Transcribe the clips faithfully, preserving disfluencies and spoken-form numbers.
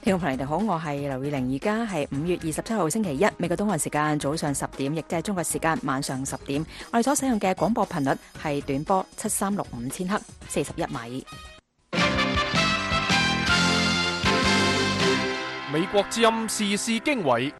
聽眾朋友你好，我係劉宇玲，而家係五月二十七號星期一，美國東岸時間早上十點，亦即係中國時間晚上十點。我哋所使用嘅廣播頻率係短波七三六五千赫，四十一米。 美國之音時事經緯，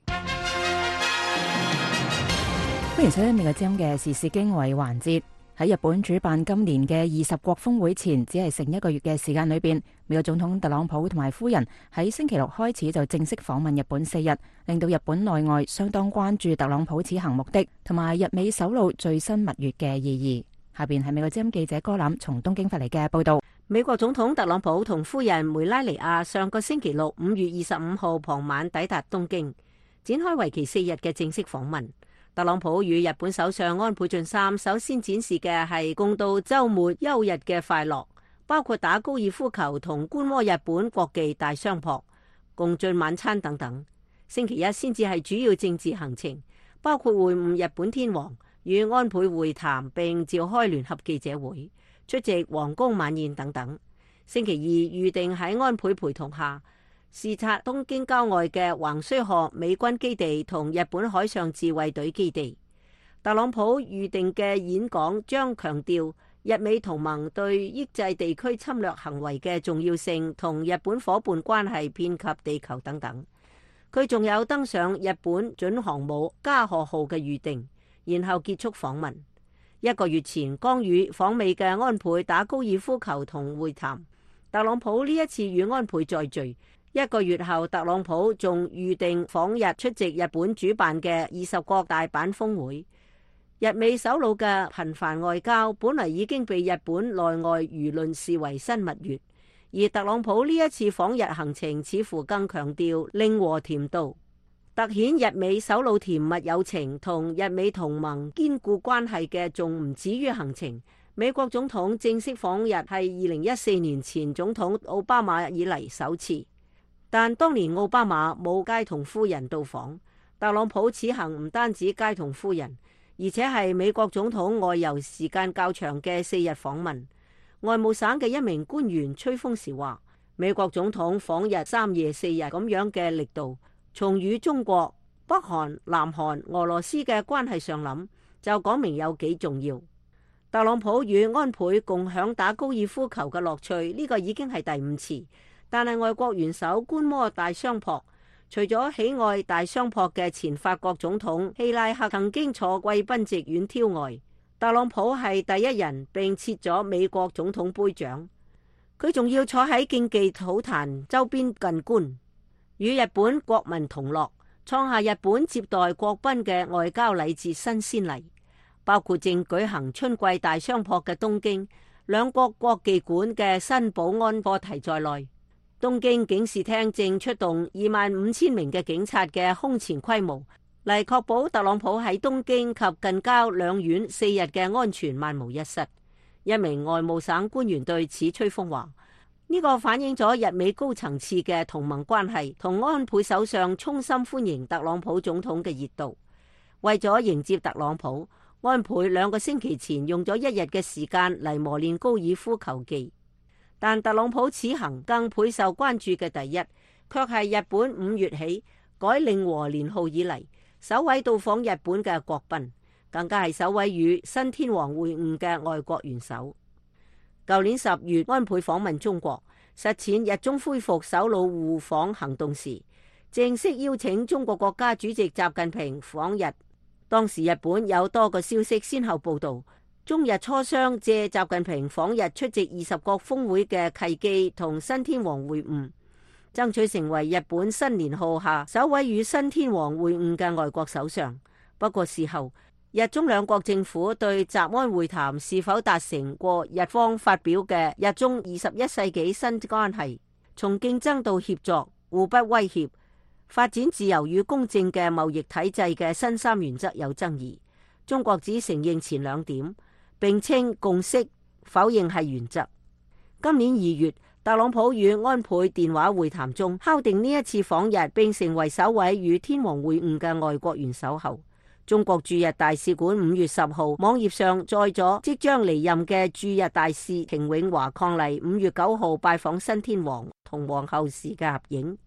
歡迎收聽美國之音嘅時事經緯環節。喺日本主辦今年嘅二十國峰會前，只係剩一個月嘅時間裏邊，美國總統特朗普同埋夫人喺星期六開始就正式訪問日本四日，令到日本內外相當關注特朗普此行目的同埋日美首腦最新蜜月嘅意義。下邊係美國之音記者歌欖從東京發嚟嘅報道。 美國總統特朗普同夫人梅拉尼亞上個星期六五月二十五號傍晚抵達東京，展開為期四日嘅正式訪問。特朗普與日本首相安倍晉三首先展示嘅係共度週末休日嘅快樂，包括打高爾夫球同觀摩日本國技大相撲、共進晚餐等等。星期一先至係主要政治行程，包括會晤日本天皇、與安倍會談並召開聯合記者會、出席皇宮晚宴等等。星期二預定喺安倍陪同下視察東京郊外嘅橫須賀美軍基地同日本海上自衛隊基地。特朗普預定嘅演講將強調日美同盟對抑制地區侵略行為嘅重要性，同日本伙伴關係遍及地球等等。佢仲有登上日本準航母加賀號嘅預定，然後結束訪問。一個月前剛與訪美嘅安倍打高爾夫球同會談，特朗普呢一次與安倍再聚。一個月後，特朗普仲預定訪日出席日本主辦嘅二十國大阪峰會。日美首腦嘅頻繁外交本嚟已經被日本內外輿論視為新蜜月，而特朗普呢一次訪日行程似乎更強調令和甜度，凸顯日美首腦甜蜜友情同日美同盟堅固關係嘅仲唔止於行程。美國總統正式訪日係二零一四年前總統奧巴馬以嚟首次。但當年奧巴馬冇偕同夫人到訪，特朗普此行唔單止偕同夫人，而且係美國總統外遊時間較長嘅四日訪問。外務省嘅一名官員吹風時話，美國總統訪日三夜四日咁樣嘅力度，從與中國、北韓、南韓、俄羅斯嘅關係上諗，就講明有幾重要。特朗普與安倍共享打高爾夫球嘅樂趣，呢個已經係第五次。但係外國元首觀摩大相撲，除咗喜愛大相撲嘅前法國總統希拉克曾經坐貴賓席遠眺外，特朗普係第一人並設咗美國總統杯獎。佢仲要坐喺競技土壇周邊近觀，與日本國民同樂，創下日本接待國賓嘅外交禮節新先例。包括正舉行春季大相撲嘅東京，兩國國技館嘅新保安課題在內。東京警視廳正出動二萬五千名嘅警察嘅空前規模，嚟確保特朗普喺東京及近郊兩縣四日嘅安全萬無一失。一名外務省官員對此吹風話：呢個反映咗日美高層次嘅同盟關係，同安倍首相衷心歡迎特朗普總統嘅熱度。為咗迎接特朗普，安倍兩個星期前用咗一日嘅時間嚟磨練高爾夫球技。但特朗普此行更倍受關注嘅第一，卻係日本五月起改令和年號以嚟首位到訪日本嘅國賓，更加係首位與新天皇會晤嘅外國元首。舊年十月，安倍訪問中國，實踐日中恢復首腦互訪行動時，正式邀請中國國家主席習近平訪日。當時日本有多個消息先後報道，中日磋商借習近平訪日出席二十國峰會嘅契機，同新天皇會晤，爭取成為日本新年號下首位與新天皇會晤嘅外國首相。不過事後，日中兩國政府對習安會談是否達成過日方發表嘅日中二十一世紀新關係，從競爭到協作、互不威脅、發展自由與公正嘅貿易體制嘅新三原則有爭議。中國只承認前兩點，並稱共識，否認係原則。今年二月，特朗普與安倍電話會談中敲定呢一次訪日，並成為首位與天皇會晤嘅外國元首後，中國駐日大使館五月十號網頁上載咗即將離任嘅駐日大使程永華伉儷五月九號拜訪新天皇同皇后時嘅合影。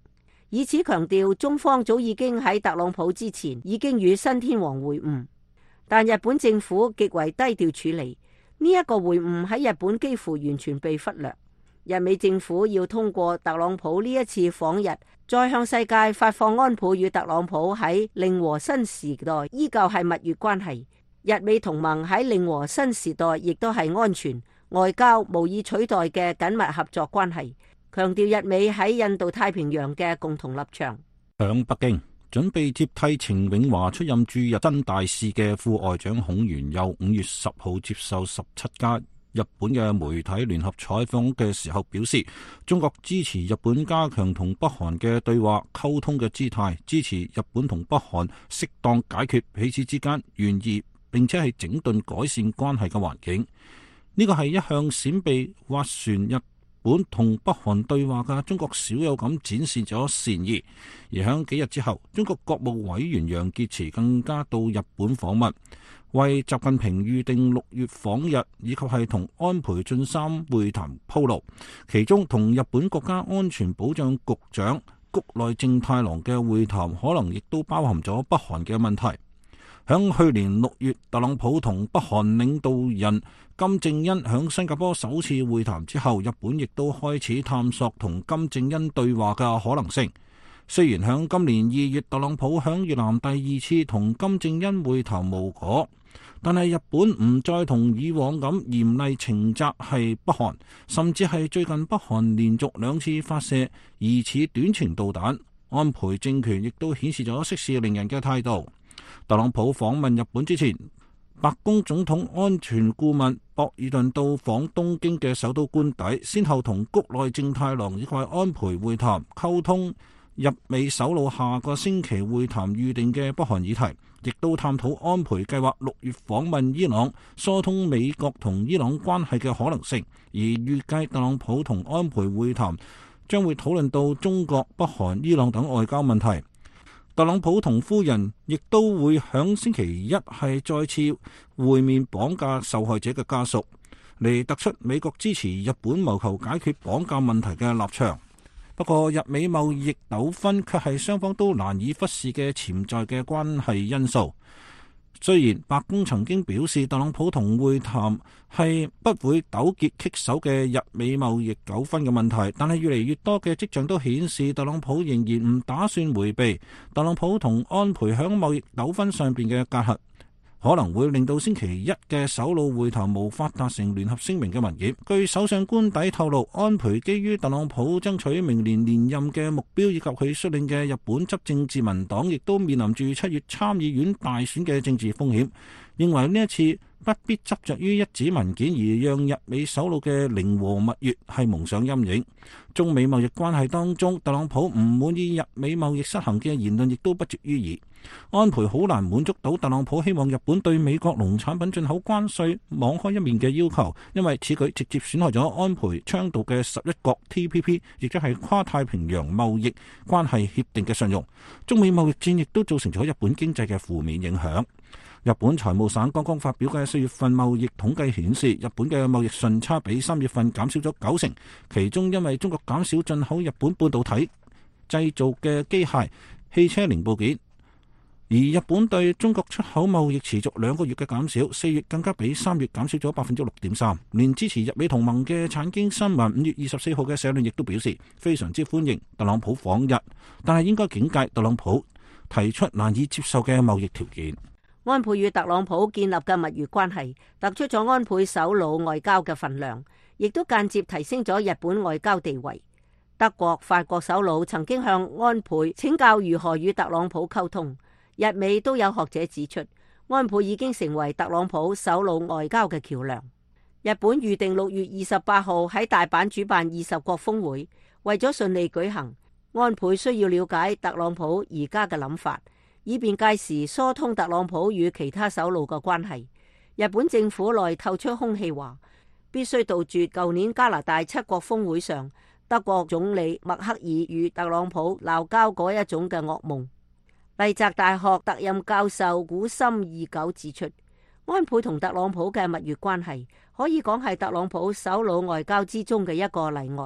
以此強調中方早已經喺特朗普之前已經與新天王會晤，但日本政府極為低調處理呢一個會晤，喺日本幾乎完全被忽略。日美政府要通過特朗普呢一次訪日，再向世界發放安倍與特朗普喺令和新時代依舊係蜜月關係，日美同盟喺令和新時代亦都係安全、外交無以取代嘅緊密合作關係，強調日美喺印度太平洋嘅共同立場。 響北京，準備接替程永華出任駐日真大使嘅副外長孔鉉佑五月十號接受十七家日本嘅媒體聯合採訪嘅時候表示，中國支持日本加強同北韓嘅對話溝通嘅姿態，支持日本同北韓適當解決彼此之間願意並且係整頓改善關係嘅環境。呢個係一向閃避斡旋日本同北韓對話嘅中國少有咁展示咗善意。而響幾日之後，中國國務委員楊潔篪更加到日本訪問，為習近平預定六月訪日以及係同安倍晉三會談鋪路。其中同日本國家安全保障局長谷內正太郎嘅會談，可能亦都包含咗北韓嘅問題。響去年六月，特朗普同北韓領導人金正恩響新加坡首次會談之後，日本亦都開始探索同金正恩對話嘅可能性。雖然響今年二月，特朗普響越南第二次同金正恩會談無果，但係日本唔再同以往咁嚴厲懲責係北韓，甚至係最近北韓連續兩次發射疑似短程導彈，安倍政權亦都顯示咗息事寧人嘅態度。特朗普訪問日本之前，白宮總統安全顧問博爾頓到訪東京嘅首都官邸，先後同谷內正太郎以及安倍會談，溝通日美首腦下個星期會談預定嘅北韓議題，亦都探討安倍計劃六月訪問伊朗，疏通美國同伊朗關係嘅可能性。而預計特朗普同安倍會談將會討論到中國、北韓、伊朗等外交問題。特朗普同夫人亦都會響星期一係再次會面綁架受害者嘅家屬，嚟突出美國支持日本謀求解決綁架問題嘅立場。不過，日美貿易糾紛卻係雙方都難以忽視嘅潛在嘅關係因素。雖然白宮曾經表示特朗普同會談係不會糾結棘手嘅日美貿易糾紛嘅問題，但係越嚟越多嘅跡象都顯示特朗普仍然唔打算迴避特朗普同安倍響貿易糾紛上邊嘅隔閡，可能會令到星期一嘅首腦會談無法達成聯合聲明嘅文件。據首相官邸透露，安倍基於特朗普爭取明年連任嘅目標，以及佢率領嘅日本執政自民黨亦都面臨住七月參議院大選嘅政治風險，認為呢一次不必執着於一紙文件，而讓日美首腦嘅零和蜜月係蒙上陰影。中美貿易關係當中，特朗普唔滿意日美貿易失衡嘅言論亦都不絕於耳。安倍好難滿足到特朗普希望日本對美國農產品進口關稅網開一面嘅要求，因為此舉直接損害咗安倍倡導嘅十一國 T P P， 亦即係跨太平洋貿易關係協定嘅信用。中美貿易戰亦都造成咗日本經濟嘅負面影響。日本財務省剛剛發表嘅四月份貿易統計顯示，日本嘅貿易順差比三月份減少咗九成，其中因為中國減少進口日本半導體製造嘅機械、汽車零部件。而日本對中國出口貿易持續兩個月嘅減少，四月更加比三月減少咗百分之六點三。連支持日美同盟嘅產經新聞五月二十四號嘅社論亦都表示，非常之歡迎特朗普訪日，但係應該警戒特朗普提出難以接受嘅貿易條件。 安倍與特朗普建立嘅蜜月關係，突出咗安倍首腦外交嘅份量，亦都間接提升咗日本外交地位。德國、法國首腦曾經向安倍請教如何與特朗普溝通。日美都有學者指出，安倍已經成為特朗普首腦外交嘅橋樑。日本預定六月二十八號喺大阪主辦二十國峰會，為咗順利舉行，安倍需要了解特朗普而家嘅諗法，以便屆時疏通特朗普與其他首腦嘅關係。日本政府內透出空氣話，必須杜絕舊年加拿大七國峰會上德國總理默克爾與特朗普鬧交嗰一種嘅噩夢。麗澤大學特任教授古森義久指出，安倍同特朗普嘅蜜月關係可以講係特朗普首腦外交之中嘅一個例外。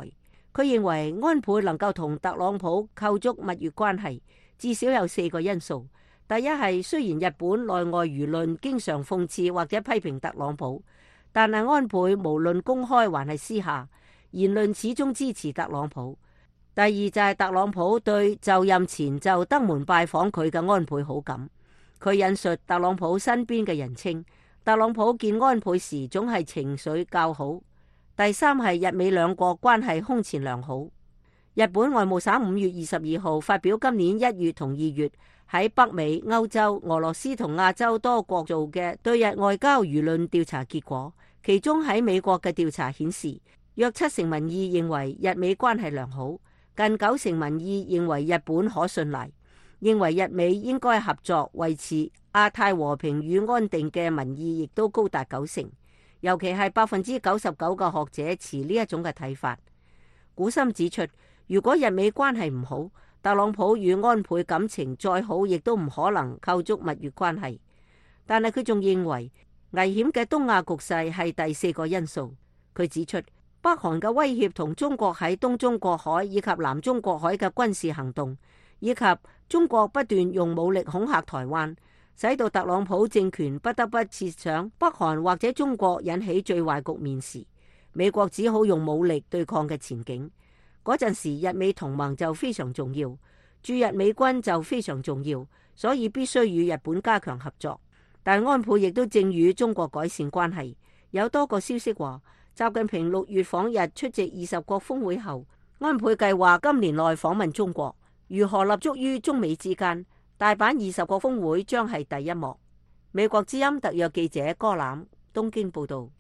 佢認為安倍能夠同特朗普構築蜜月關係，至少有四個因素。第一係雖然日本內外輿論經常諷刺或者批評特朗普，但係安倍無論公開還係私下，言論始終支持特朗普。第二就係特朗普對就任前就登門拜訪佢嘅安倍好感。佢引述特朗普身邊嘅人稱，特朗普見安倍時總係情緒較好。第三係日美兩國關係空前良好。日本外務省五月二十二號發表今年一月同二月喺北美、歐洲、俄羅斯同亞洲多國做嘅對日外交輿論調查結果，其中喺美國嘅調查顯示，約七成民意認為日美關係良好，近九成民意認為日本可信賴，認為日美應該合作維持亞太和平與安定嘅民意亦都高達九成，尤其係百分之九十九嘅學者持呢一種嘅睇法。古森指出，如果日美關係唔好，特朗普與安倍感情再好，亦都唔可能構築蜜月關係。但係佢仲認為危險嘅東亞局勢係第四個因素。佢指出，北韓嘅威脅同中國喺東中國海以及南中國海嘅軍事行動，以及中國不斷用武力恐嚇台灣，使到特朗普政權不得不設想北韓或者中國引起最壞局面時，美國只好用武力對抗嘅前景。嗰陣時，日美同盟就非常重要，駐日美軍就非常重要，所以必須與日本加強合作。但安倍亦都正與中國改善關係。有多個消息話，習近平六月訪日出席二十國峰會後，安倍計劃今年內訪問中國。如何立足於中美之間？大阪二十國峰會將係第一幕。美國之音特約記者柯欖東京報道。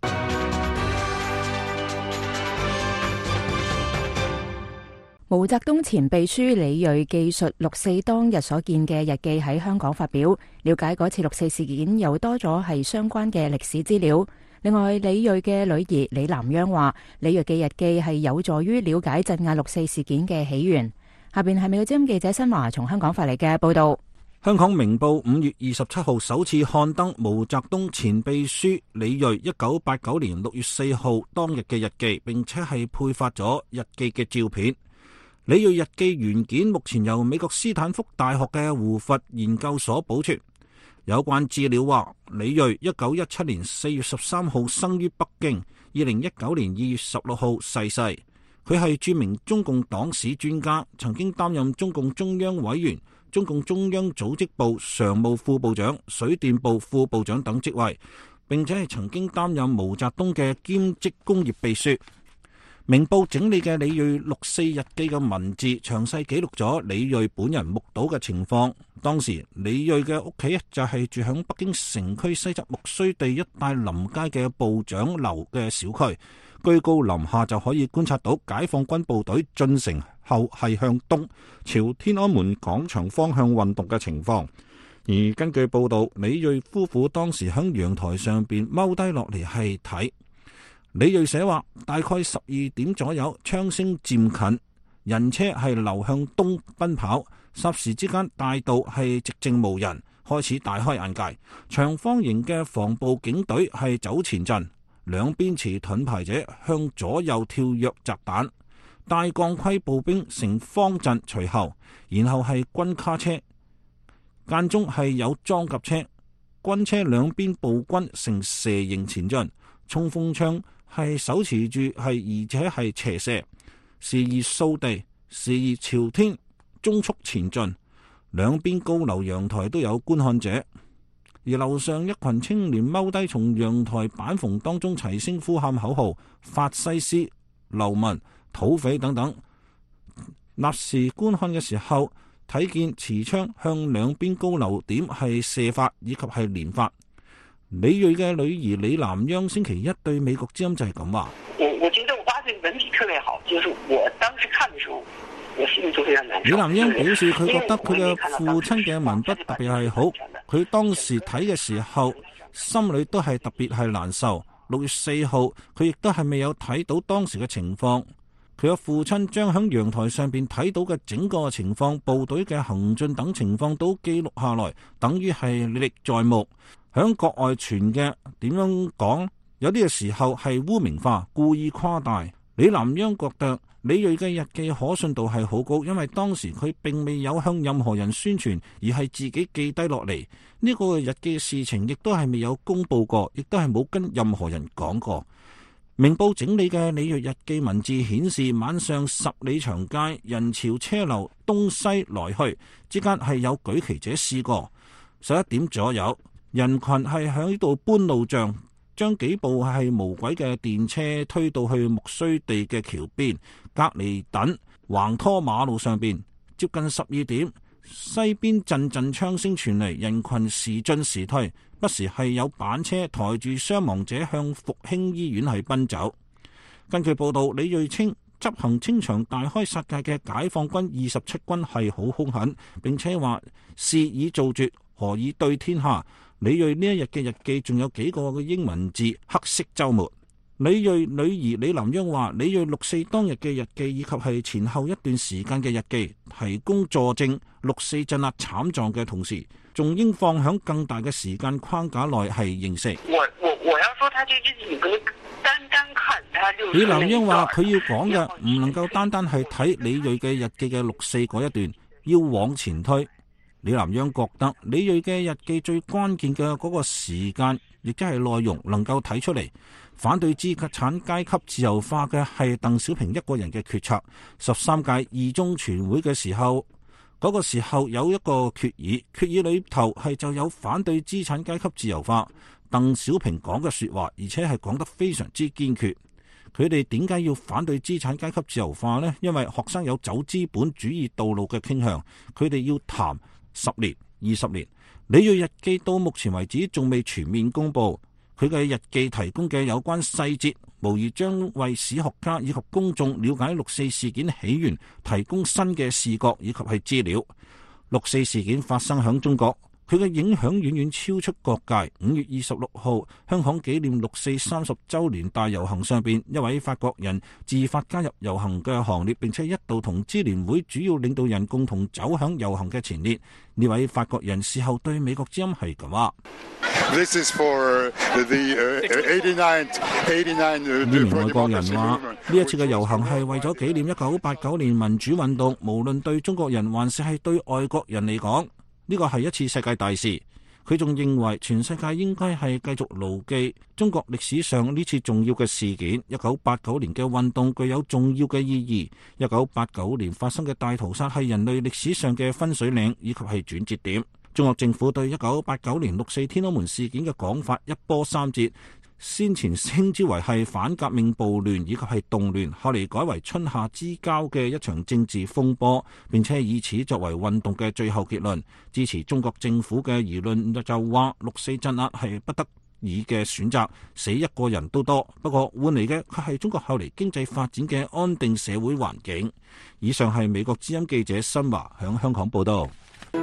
毛澤東前秘書李銳記述六四當日所見嘅日記喺香港發表，了解嗰次六四事件又多咗係相關嘅歷史資料。另外，李銳嘅女兒李南央話，李銳嘅日記係有助於了解鎮壓六四事件嘅起源。下邊係美國之音記者新華從香港發嚟嘅報道。 香港明報五月二十七號首次刊登毛澤東前秘書李銳一九八九年六月四號當日嘅日記，並且係配發咗日記嘅照片。李銳日記原件目前由美國斯坦福大學嘅胡佛研究所保存。有關資料話，李銳一九一七年四月十三號生於北京，二零一九年二月十六號逝世。佢係著名中共黨史專家，曾經擔任中共中央委員、中共中央組織部常務副部長、水電部副部長等職位，並且係曾經擔任毛澤東嘅兼職工業秘書。明報整理嘅李銳六四日記嘅文字，詳細記錄咗李銳本人目睹嘅情況。當時李銳嘅屋企就係住響北京城區西側木樨地一帶臨街嘅部長樓嘅小區，居高臨下就可以觀察到解放軍部隊進城後係向東朝天安門廣場方向運動嘅情況。而根據報道，李銳夫婦當時響陽台上邊踎低落嚟係睇。李銳寫話，大概十二點左右，槍聲漸近，人車係流向東奔跑，霎時之間大道係寂靜無人，開始大開眼界。長方形嘅防暴警隊係走前陣，兩邊持盾牌者向左右跳躍擲彈，大鋼盔步兵成方陣隨後，然後係軍卡車，間中係有裝甲車，軍車兩邊步軍成蛇形前進，衝鋒槍係手持住係而且係斜射，時而掃地，時而朝天，中速前進。兩邊高樓陽台都有觀看者，而樓上一群青年踎低，從陽台板縫當中齊聲呼喊口號：法西斯、流民、土匪等等。立時觀看嘅時候，睇見持槍向兩邊高樓點係射發以及係連發。李銳嘅女兒李南央星期一對美國之音就係咁話： 我我覺得我爸這個文筆特別好，就是我當時看的時候，我心裏就非常難受。 李南央表示佢覺得佢嘅父親嘅文筆特別係好，佢當時睇嘅時候心裏都係特別係難受。六月四號佢亦都係未有睇到當時嘅情況，佢嘅父親將響陽台上邊睇到嘅整個情況、部隊嘅行進等情況都記錄下來，等於係歷歷在目。響國外傳嘅點樣講，有啲嘅時候係污名化、故意誇大。李南央覺得李銳嘅日記可信度係好高，因為當時佢並未有向任何人宣傳，而係自己記低落嚟。呢個日記嘅事情亦都係未有公佈過，亦都係冇跟任何人講過。明報整理嘅李銳日記文字顯示，晚上十里長街人潮車流，東西來去之間係有舉旗者試過。十一點左右，人群係喺度搬路障，將幾部係無軌嘅電車推到去木須地嘅橋邊，隔離等橫拖馬路上邊。接近十二點，西邊陣陣槍聲傳嚟，人群時進時退，不時係有板車抬住傷亡者向復興醫院係奔走。根據報道，李銳稱執行清場大開殺戒嘅解放軍二十七軍係好兇狠，並且話事已造絕，何以對天下？李銳呢一日嘅日記仲有幾個嘅英文字：黑色週末。李銳女兒李林央話：李銳六四當日嘅日記以及係前後一段時間嘅日記，提供佐證六四鎮壓慘狀嘅同時，仲應放響更大嘅時間框架內係認識。 我我我要說，他這日記你不能單單看，他就是李林央話：佢要講嘅唔能夠單單係睇李銳嘅日記嘅六四嗰一段，要往前推。李林央覺得李銳嘅日記最關鍵嘅嗰個時間，亦即係內容能夠睇出嚟。反對資產階級自由化嘅係鄧小平一個人嘅決策。十三屆二中全會嘅時候，嗰、那個時候有一個決議，決議裏頭係就有反對資產階級自由化。鄧小平講嘅說話，而且係講得非常之堅決。佢哋點解要反對資產階級自由化呢？因為學生有走資本主義道路嘅傾向，佢哋要談十年、二十年。李銳日記到目前為止仲未全面公布。佢嘅日記提供嘅有關細節，無疑將為史學家以及公眾了解六四事件起源提供新嘅視覺以及係資料。六四事件發生響中國，佢嘅影響遠遠超出各界。五月二十六號，香港紀念六四三十週年大遊行上邊，一位法國人自發加入遊行嘅行列，並且一度同支聯會主要領導人共同走向遊行嘅前列。呢位法國人事後對美國之音係咁話。 This is for the eighty-nine, eighty-nine. 呢名外國人話：呢一次嘅遊行係為咗紀念一九八九年民主運動，無論對中國人還是係對外國人嚟講，呢個係一次世界大事。佢仲認為全世界應該係繼續牢記中國歷史上呢次重要嘅事件。一九八九年嘅運動具有重要嘅意義。一九八九年發生嘅大屠殺係人類歷史上嘅分水嶺以及係轉折點。中國政府對一九八九年六四天安門事件嘅講法一波三折，先前稱之為係反革命暴亂以及係動亂，後嚟改為春夏之交嘅一場政治風波，並且以此作為運動嘅最後結論。支持中國政府嘅輿論就話六四鎮壓係不得已嘅選擇，死一個人都多，不過換嚟嘅卻係中國後嚟經濟發展嘅安定社會環境。以上係美國之音記者新華響香港報道。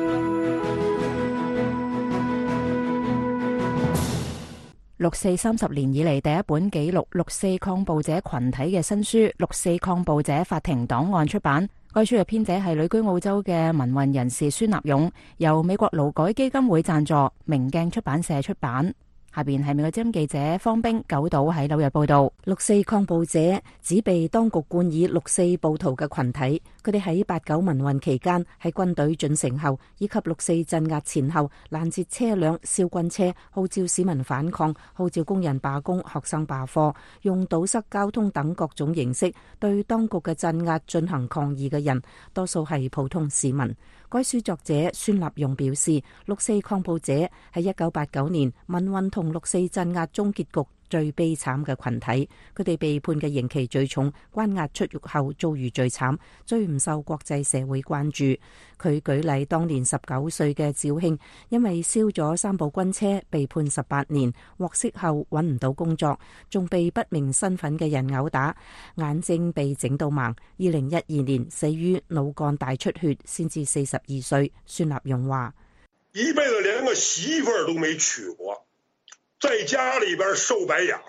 六四三十年以嚟第一本記錄六四抗暴者群體嘅新書《六四抗暴者法庭檔案》出版。該書嘅編者係旅居澳洲嘅民運人士孫立勇，由美國勞改基金會贊助，明鏡出版社出版。下邊係美國之音記者方冰九島喺紐約報道。 六四抗暴者指被當局冠以六四暴徒嘅群體，佢哋喺八九民運期間，喺軍隊進城後以及六四鎮壓前後攔截車輛、燒軍車，號召市民反抗，號召工人罷工、學生罷課，用堵塞交通等各種形式對當局嘅鎮壓進行抗議嘅人，多數係普通市民。該書作者孫立勇表示，六四抗暴者係一九八九年民運同六四鎮壓終結局最悲慘嘅群體，佢哋被判嘅刑期最重，關押出獄後遭遇最慘，最唔受國際社會關注。佢舉例，當年十九歲嘅趙慶，因為燒咗三部軍車，被判十八年，獲釋後揾唔到工作，仲被不明身份嘅人毆打，眼睛被整到盲。二零一二年死於腦幹大出血，先至四十二歲。孫立勇話： 一輩子連個媳婦兒都沒娶過，在家裏邊受白眼兒，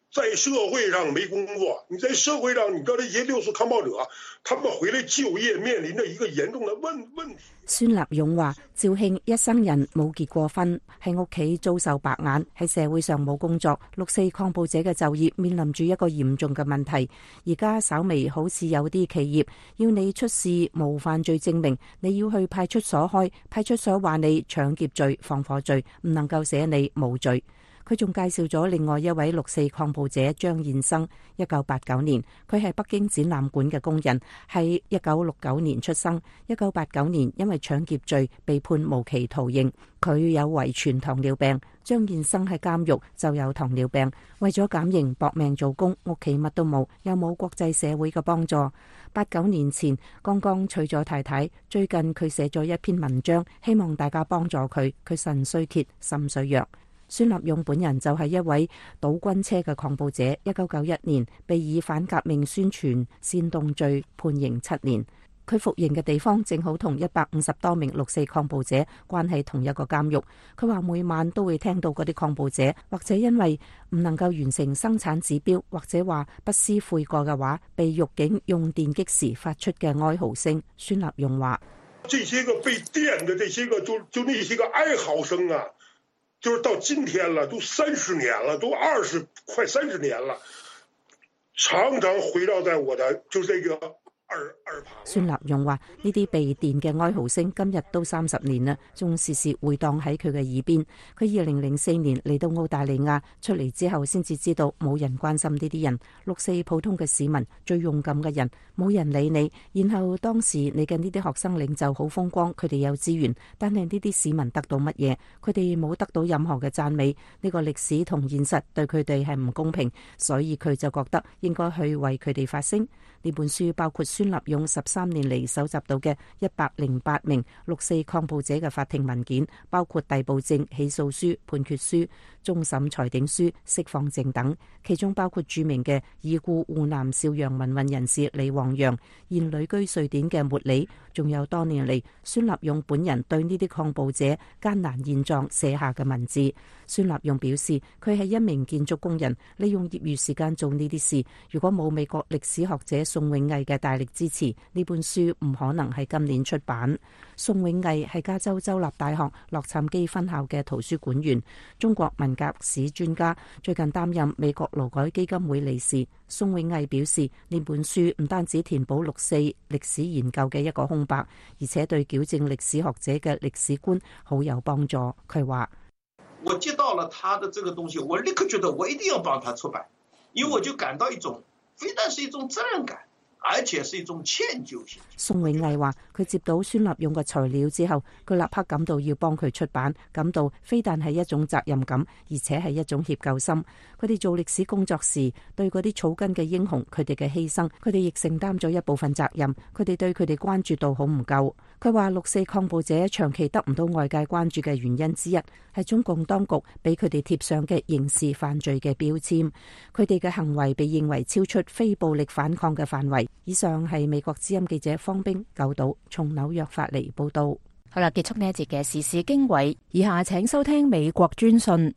在社會上沒工作，你在社會上，你知道這些六四抗暴者，他們回來就業面臨着一個嚴重的問問題。 孫立勇話：趙慶一生人冇結過婚，喺屋企遭受白眼，喺社會上冇工作。六四抗暴者嘅就業面臨住一個嚴重嘅問題。而家稍微好似有啲企業要你出示無犯罪證明，你要去派出所開，派出所話你搶劫罪、放火罪，唔能夠寫你無罪。佢仲介紹咗另外一位六四抗暴者張燕生，一九八九年，佢係北京展覽館嘅工人，喺一九六九年出生，一九八九年因為搶劫罪被判無期徒刑。佢有遺傳糖尿病，張燕生喺監獄就有糖尿病，為咗減刑搏命做工，屋企乜都冇，又冇國際社會嘅幫助。八九年前剛剛娶咗太太，最近佢寫咗一篇文章，希望大家幫助佢，佢腎衰竭，心衰弱。孫立勇本人就係一位倒軍車嘅抗暴者，一九九一年被以反革命宣傳煽動罪判刑七年。佢服刑嘅地方正好同一百五十多名六四抗暴者關係同一個監獄。佢話每晚都會聽到嗰啲抗暴者或者因為唔能夠完成生產指標，或者話不思悔過嘅話，被獄警用電擊時發出嘅哀嚎聲。孫立勇話： 這些個被電的這些個就就那些個哀嚎聲啊，就是到今天了，都三十年了，都二十快三十年了，常常回繞在我的就這個耳耳旁。 孫立勇話：呢啲被電嘅哀嚎聲今日都三十年啦，仲時時回蕩喺佢嘅耳邊。佢二零零四年嚟到澳大利亞，出嚟之後先至知道冇人關心呢啲人，六四普通嘅市民，最勇敢嘅人，冇人理你。然後當時你嘅呢啲學生領袖好風光，佢哋有資源，但係呢啲市民得到乜嘢？佢哋冇得到任何嘅讚美。呢個歷史同現實對佢哋係唔公平，所以佢就覺得應該去為佢哋發聲。呢本書包括孫立勇十三年嚟搜集到嘅一百零八名六四抗暴者嘅法庭文件，包括逮捕證、起訴書、判決書、終審裁定書、釋放證等，其中包括著名嘅已故湖南邵陽民運人士李旺陽，現旅居瑞典嘅莫里，仲有多年嚟孫立勇本人對呢啲抗暴者艱難現狀寫下嘅文字。孫立勇表示，佢係一名建築工人，利用業餘時間做呢啲事。如果冇美國歷史學者宋永毅嘅大力支持，呢本書唔可能喺今年出版。宋永毅係加州州立大學洛杉磯分校嘅圖書館員，中國文革史專家，最近擔任美國勞改基金會理事。宋永毅表示，呢本書唔單止填補六四歷史研究嘅一個空白，而且對矯正歷史學者嘅歷史觀好有幫助。佢話： 我接到了他的這個東西，我立刻覺得我一定要幫他出版，因為我就感到一種非但是一種責任感，而且是一種歉疚性。 宋永毅話：佢接到孫立勇嘅材料之後，佢立刻感到要幫佢出版，感到非但係一種責任感，而且係一種歉疚心。佢哋做歷史工作時，對嗰啲草根嘅英雄，佢哋嘅犧牲，佢哋亦承擔咗一部分責任。佢哋對佢哋關注度好唔夠。佢話六四抗暴者長期得唔到外界關注嘅原因之一，係中共當局俾佢哋貼上嘅刑事犯罪嘅標籤。佢哋嘅行為被認為超出非暴力反抗嘅範圍。以上係美國之音記者方冰九島從紐約發嚟報道。好啦，結束呢一節嘅時事經緯，以下請收聽美國專訊。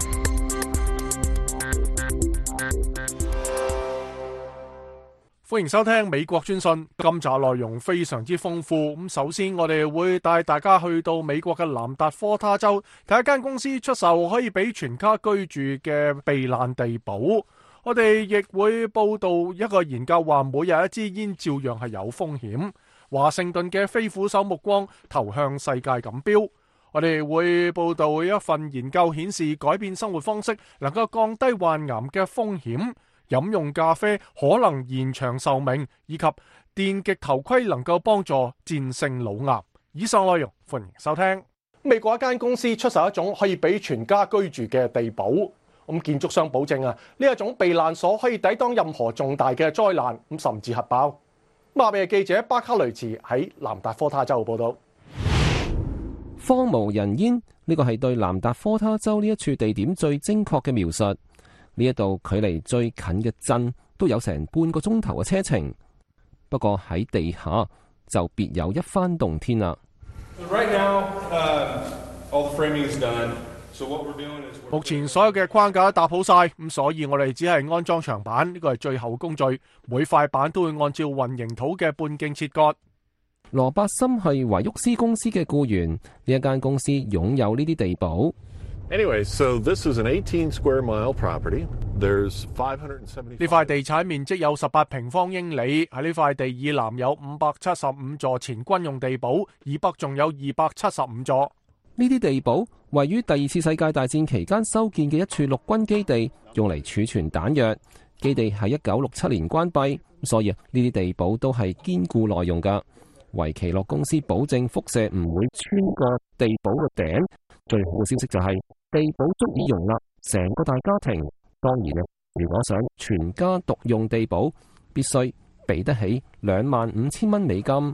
歡迎收聽美國專訊，今集內容非常之豐富。咁首先我哋會帶大家去到美國嘅南達科他州，睇一間公司出售可以俾全家居住嘅避難地堡。我哋亦會報道一個研究話，每日一支煙照樣係有風險。華盛頓嘅飛虎手目光投向世界錦標。我哋會報道一份研究顯示，改變生活方式能夠降低患癌嘅風險。飲用咖啡可能延長壽命，以及電極頭盔能夠幫助戰勝腦癌。以上內容歡迎收聽。美國一間公司出售一種可以俾全家居住嘅地堡。咁建築商保證啊，呢一種避難所可以抵擋任何重大嘅災難，咁甚至核爆。馬比嘅記者巴卡雷茨喺南達科他州報道。 荒無人煙，呢個係對南達科他州呢一處地點最精確嘅描述。呢一度距離最近嘅鎮都有成半個鐘頭嘅車程，不過喺地下就別有一番洞天啦。 目前所有嘅框架都搭好晒，咁所以我哋只係安裝牆板，呢個係最後工序。每塊板都會按照混凝土嘅半徑切割。 羅伯森係維沃斯公司嘅僱員，呢一間公司擁有呢啲地堡。 Anyway, so this is an eighteen square mile property. There's five hundred seventy. 呢塊地產面積有十八平方英里，喺呢塊地以南有五百七十五座前軍用地堡，以北仲有二百七十五座。 呢啲地堡位於第二次世界大戰期間修建嘅一處陸軍基地，用嚟儲存彈藥。基地喺一九六七年關閉，所以呢啲地堡都係堅固耐用噶。維奇諾公司保證輻射唔會穿過地堡嘅頂。最好嘅消息就係、是、地堡足以容納成個大家庭。當然啊，如果想全家獨用地堡，必須俾得起兩萬五千蚊美金。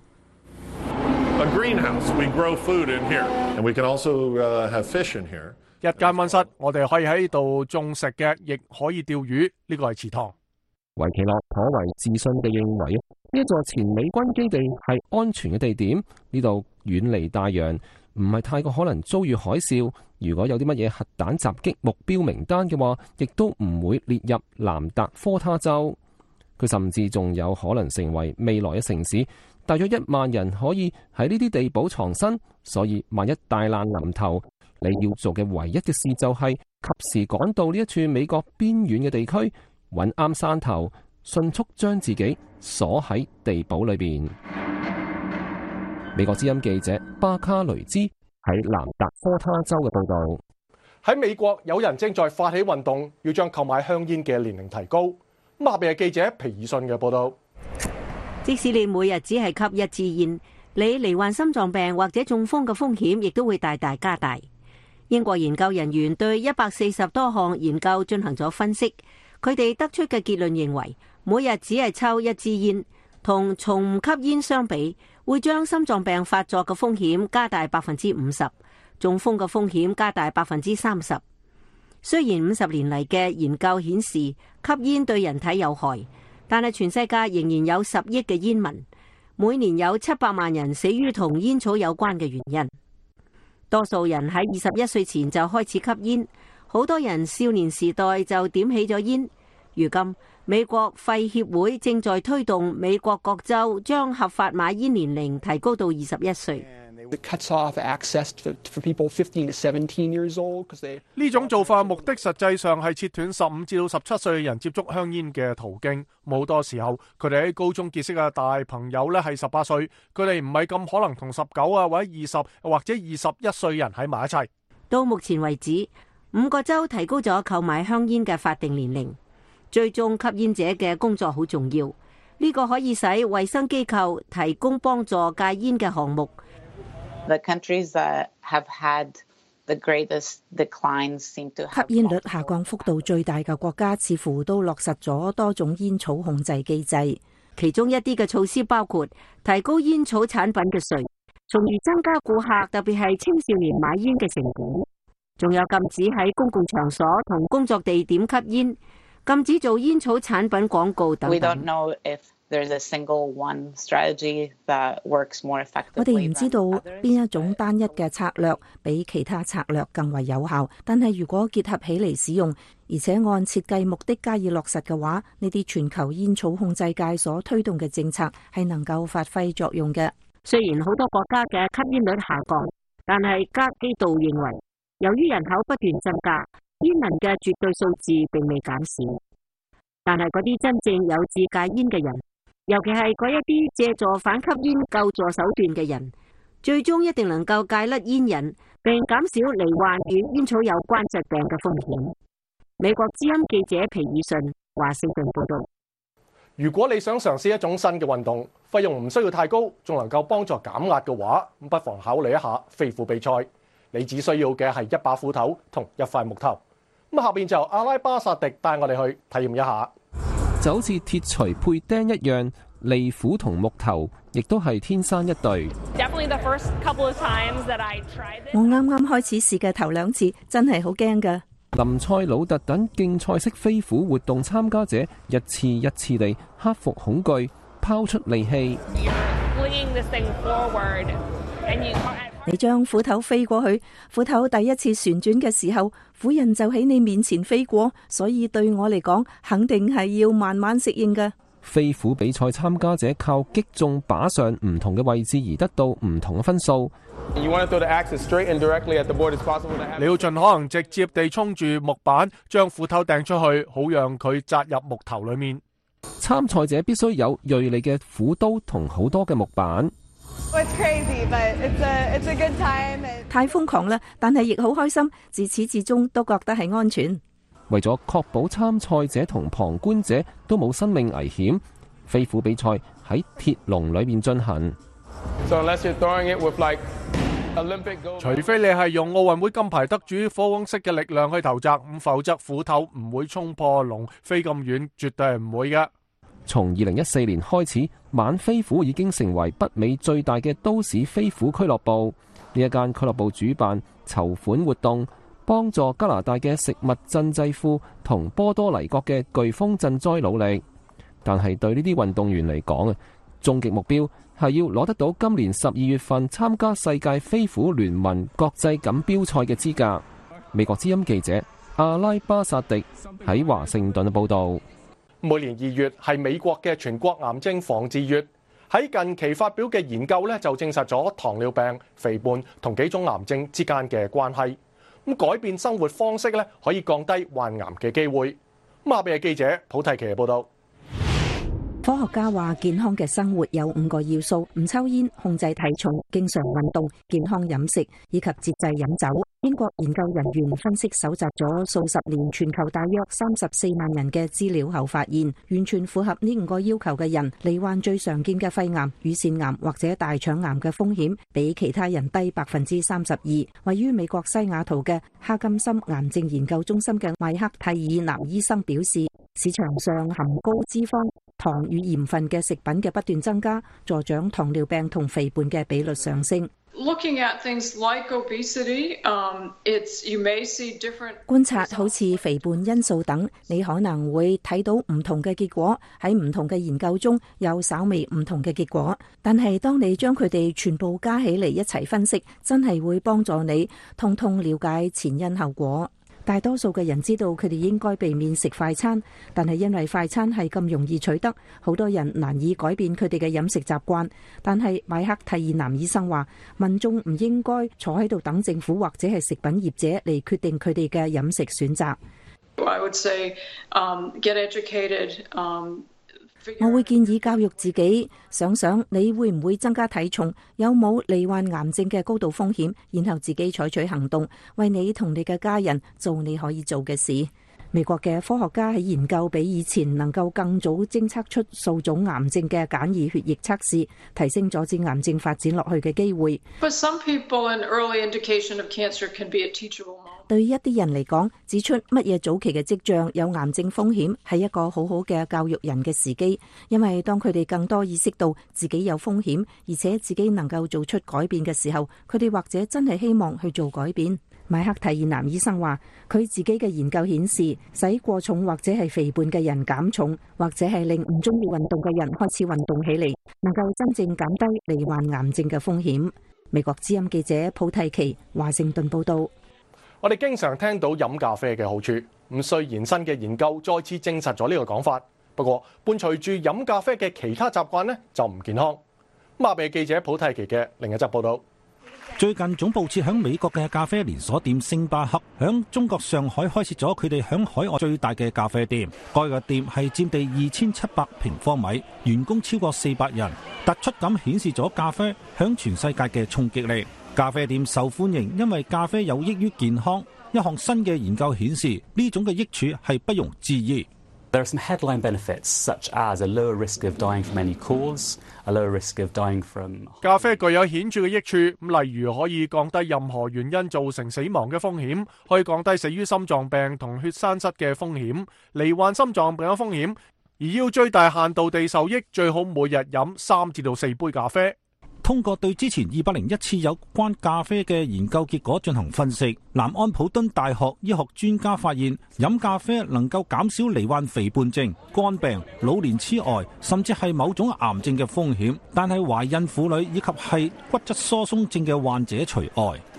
A greenhouse, we grow food in here, and we can also have fish in here. 一間溫室，我哋可以喺度種食嘅，亦可以釣魚。呢個係池塘。 維奇諾頗為自信地認為，呢一座前美軍基地係安全嘅地點，呢度遠離大洋，唔係太過可能遭遇海嘯。如果有啲乜嘢核彈襲擊目標名單嘅話，亦都唔會列入南達科他州。佢甚至仲有可能成為未來嘅城市，大約一萬人可以喺呢啲地堡藏身。所以萬一大難臨頭，你要做嘅唯一嘅事就係及時趕到呢一處美國邊遠嘅地區，揾啱山頭，迅速將自己鎖喺地堡裏邊。美國之音記者巴卡雷茲喺南達科他州嘅報道。 喺美國，有人正在發起運動，要將購買香煙嘅年齡提高。咁下邊係記者皮爾遜嘅報道。 即使你每日只係吸一支煙，你罹患心臟病或者中風嘅風險亦都會大大加大。英國研究人員對一百四十多項研究進行咗分析，佢哋得出嘅結論認為，每日只係抽一支煙，同從唔吸煙相比，會將心臟病發作嘅風險加大百分之五十，中風嘅風險加大百分之三十。雖然五十年嚟嘅研究顯示吸煙對人體有害，但係全世界仍然有十億嘅煙民，每年有七百萬人死於同煙草有關嘅原因。多數人喺二十一歲前就開始吸煙，好多人少年時代就點起咗煙。如今，美國肺協會正在推動美國各州將合法買煙年齡提高到二十一歲。 呢種做法目的實際上係切斷十五至到十七歲嘅人接觸香煙嘅途徑。好多時候，佢哋喺高中結識嘅大朋友咧係十八歲，佢哋唔係咁可能同十九啊或者二十或者二十一歲人喺埋一齊。 到目前為止，五個州提高咗購買香煙嘅法定年齡。追蹤吸煙者嘅工作好重要，呢個可以使衛生機構提供幫助戒煙嘅項目。 The countries that have had the greatest declines seem to have 吸煙率下降幅度最大嘅國家，似乎都落實咗多種煙草控制機制。 其中一啲嘅措施包括提高煙草產品嘅稅，從而增加顧客，特別係青少年買煙嘅成本。仲有禁止喺公共場所同工作地點吸煙，禁止做煙草產品廣告等等。 We don't know if there's a single one strategy that works more effectively. 我哋唔知道邊一種單一嘅策略比其他策略更為有效，但係如果結合起嚟使用，而且按設計目的加以落實嘅話，呢啲全球煙草控制界所推動嘅政策係能夠發揮作用嘅。 雖然好多國家嘅吸煙率下降，但係加基道認為，由於人口不斷增加，煙民嘅絕對數字並未減少。但係嗰啲真正有志戒煙嘅人，尤其係嗰一啲借助反吸煙救助手段嘅人，最終一定能夠戒甩煙癮，並減少罹患與煙草有關疾病嘅風險。美國之音記者皮爾遜華盛頓報道。 如果你想嘗試一種新嘅運動，費用唔需要太高，仲能夠幫助減壓嘅話，咁不妨考慮一下飛虎比賽。你只需要嘅係一把斧頭同一塊木頭。咁下邊就由阿拉巴薩迪帶我哋去體驗一下。 就好似鐵錘配釘一樣，利斧同木頭亦都係天生一對。 我啱啱開始試嘅頭兩次，真係好驚㗎。 林賽魯特等競賽式飛虎活動參加者一次一次地克服恐懼，拋出利器。 你將斧頭飛過去，斧頭第一次旋轉嘅時候， 婦人就喺你面前飛過，所以對我嚟講，肯定係要慢慢適應嘅。 飛虎比賽參加者靠擊中靶上唔同嘅位置而得到唔同嘅分數。 你要盡可能直接地衝住木板，將斧頭掟出去，好讓佢扎入木頭裏面。 參賽者必須有銳利嘅斧刀同好多嘅木板。 太瘋狂啦，但係亦好開心，自始至終都覺得係安全。 為咗確保參賽者同旁觀者都冇生命危險，飛虎比賽喺鐵籠裏面進行。 So unless you're throwing it with like Olympic gold， 除非你係用奧運會金牌得主火攻式嘅力量去投擲，咁否則斧頭唔會衝破籠飛咁遠，絕對係唔會嘅。 從二零一四年開始，晚飛虎已經成為北美最大嘅都市飛虎俱樂部。呢一間俱樂部主辦籌款活動，幫助加拿大嘅食物賑濟庫同波多黎各嘅颶風賑災努力。但係對呢啲運動員嚟講啊，終極目標係要攞得到今年十二月份參加世界飛虎聯盟國際錦標賽嘅資格。美國之音記者阿拉巴薩迪喺華盛頓報道。 每年二月係美國嘅全國癌症防治月，喺近期發表嘅研究咧就證實咗糖尿病、肥胖同幾種癌症之間嘅關係。咁改變生活方式咧，可以降低患癌嘅機會。咁下邊嘅記者普蒂奇嘅報道。 科學家話，健康嘅生活有五個要素：唔抽煙、控制體重、經常運動、健康飲食以及節制飲酒。英國研究人員分析搜集咗數十年全球大約三十四萬人嘅資料後發現，完全符合呢五個要求嘅人，罹患最常見嘅肺癌、乳腺癌或者大腸癌嘅風險比其他人低百分之三十二。位於美國西雅圖嘅哈金森癌症研究中心嘅邁克蒂爾南醫生表示，市場上含高脂肪、糖與鹽分嘅食品嘅不斷增加，助長糖尿病同肥胖嘅比率上升。 Looking at things like obesity, um, it's you may see different. 觀察好似肥胖因素等，你可能會睇到唔同嘅結果。喺唔同嘅研究中有稍微唔同嘅結果，但係當你將佢哋全部加起嚟一齊分析，真係會幫助你通通了解前因後果。大多數嘅人知道佢哋應該避免食快餐，但係因為快餐係咁容易取得，好多人難以改變佢哋嘅飲食習慣。但係邁克蒂爾南醫生話，民眾唔應該坐喺度等政府或者係食品業者嚟決定佢哋嘅飲食選擇。 I would say, um, get educated, um, 我會建議教育自己，想想你會唔會增加體重，有冇罹患癌症嘅高度風險，然後自己採取行動，為你同你嘅家人做你可以做嘅事。美國嘅科學家喺研究比以前能夠更早偵測出數種癌症嘅簡易血液測試，提升阻止癌症發展落去嘅機會。 But some people, an early indication of cancer can be a teachable moment. 對一啲人嚟講，指出乜嘢早期嘅跡象有癌症風險係一個好好嘅教育人嘅時機，因為當佢哋更多意識到自己有風險，而且自己能夠做出改變嘅時候，佢哋或者真係希望去做改變。邁克蒂爾南醫生話，佢自己嘅研究顯示，使過重或者係肥胖嘅人減重，或者係令唔中意運動嘅人開始運動起嚟，能夠真正減低罹患癌症嘅風險。美國之音記者普蒂奇華盛頓報道。 我哋經常聽到飲咖啡嘅好處，咁雖然新嘅研究再次證實咗呢個講法，不過伴隨住飲咖啡嘅其他習慣呢就唔健康。馬比記者普蒂奇嘅另一則報道。 最近總部設響美國嘅咖啡連鎖店星巴克響中國上海開設咗佢哋響海外最大嘅咖啡店。該個店係佔地二千七百平方米，員工超過四百人，突出咁顯示咗咖啡響全世界嘅衝擊力。咖啡店受歡迎，因為咖啡有益於健康。一項新嘅研究顯示，呢種嘅益處係不容置疑。 There are some headline benefits, such as a lower risk of dying from any cause, a lower risk of dying from. 咖啡具有顯著嘅益處，例如可以降低任何原因造成死亡嘅風險，可以降低死於心臟病同血栓塞嘅風險，罹患心臟病嘅風險。而要最大限度地受益，最好每日飲三至到四杯咖啡。 通過對之前二百零一次有關咖啡嘅研究結果進行分析，南安普敦大學醫學專家發現，飲咖啡能夠減少罹患肥胖症、肝病、老年痴呆，甚至係某種癌症嘅風險，但係懷孕婦女以及係骨質疏鬆症嘅患者除外。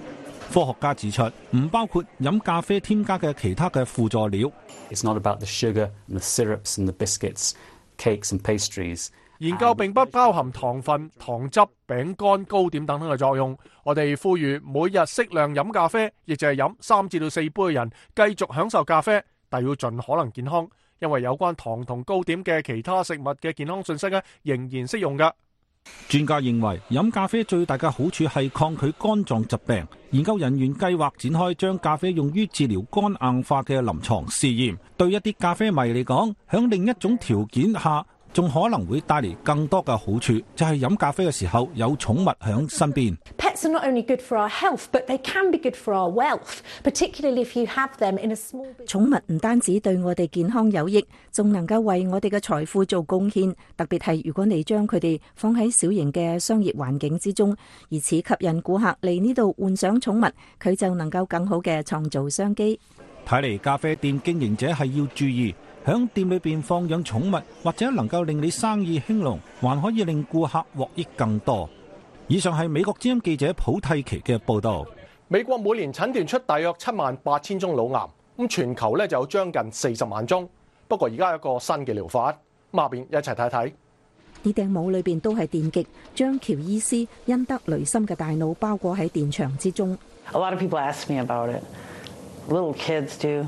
科學家指出，唔包括飲咖啡添加嘅其他嘅輔助料。 It's not about the sugar and the syrups and the biscuits, cakes and pastries. 研究並不包含糖分、糖汁、餅乾、糕點等等嘅作用。我哋呼籲每日適量飲咖啡，亦就係飲三至到四杯嘅人繼續享受咖啡，但要盡可能健康，因為有關糖同糕點嘅其他食物嘅健康信息咧，仍然適用㗎。 專家認為飲咖啡最大嘅好處係抗拒肝臟疾病。研究人員計劃展開將咖啡用於治療肝硬化嘅臨床試驗。對一啲咖啡迷嚟講，響另一種條件下，仲可能會帶嚟更多嘅好處，就係飲咖啡嘅時候有寵物響身邊。 Pets are not only good for our health, but they can be good for our wealth, particularly if you have them in a small bit. 寵物唔單止對我哋健康有益，仲能夠為我哋嘅財富做貢獻。特別係如果你將佢哋放喺小型嘅商業環境之中，以此吸引顧客嚟呢度換上寵物，佢就能夠更好嘅創造商機。 睇嚟咖啡店經營者係要注意，響店裏邊放養寵物，或者能夠令你生意興隆，還可以令顧客獲益更多。以上係美國之音記者普蒂奇嘅報道。 美國每年診斷出大約七萬八千宗腦癌，咁全球咧就有將近四十萬宗。不過而家有一個新嘅療法，下邊一齊睇睇。 呢頂帽裏邊都係電極，將喬伊斯恩德雷森嘅大腦包裹喺電場之中。 A lot of people ask me about it. Little kids do.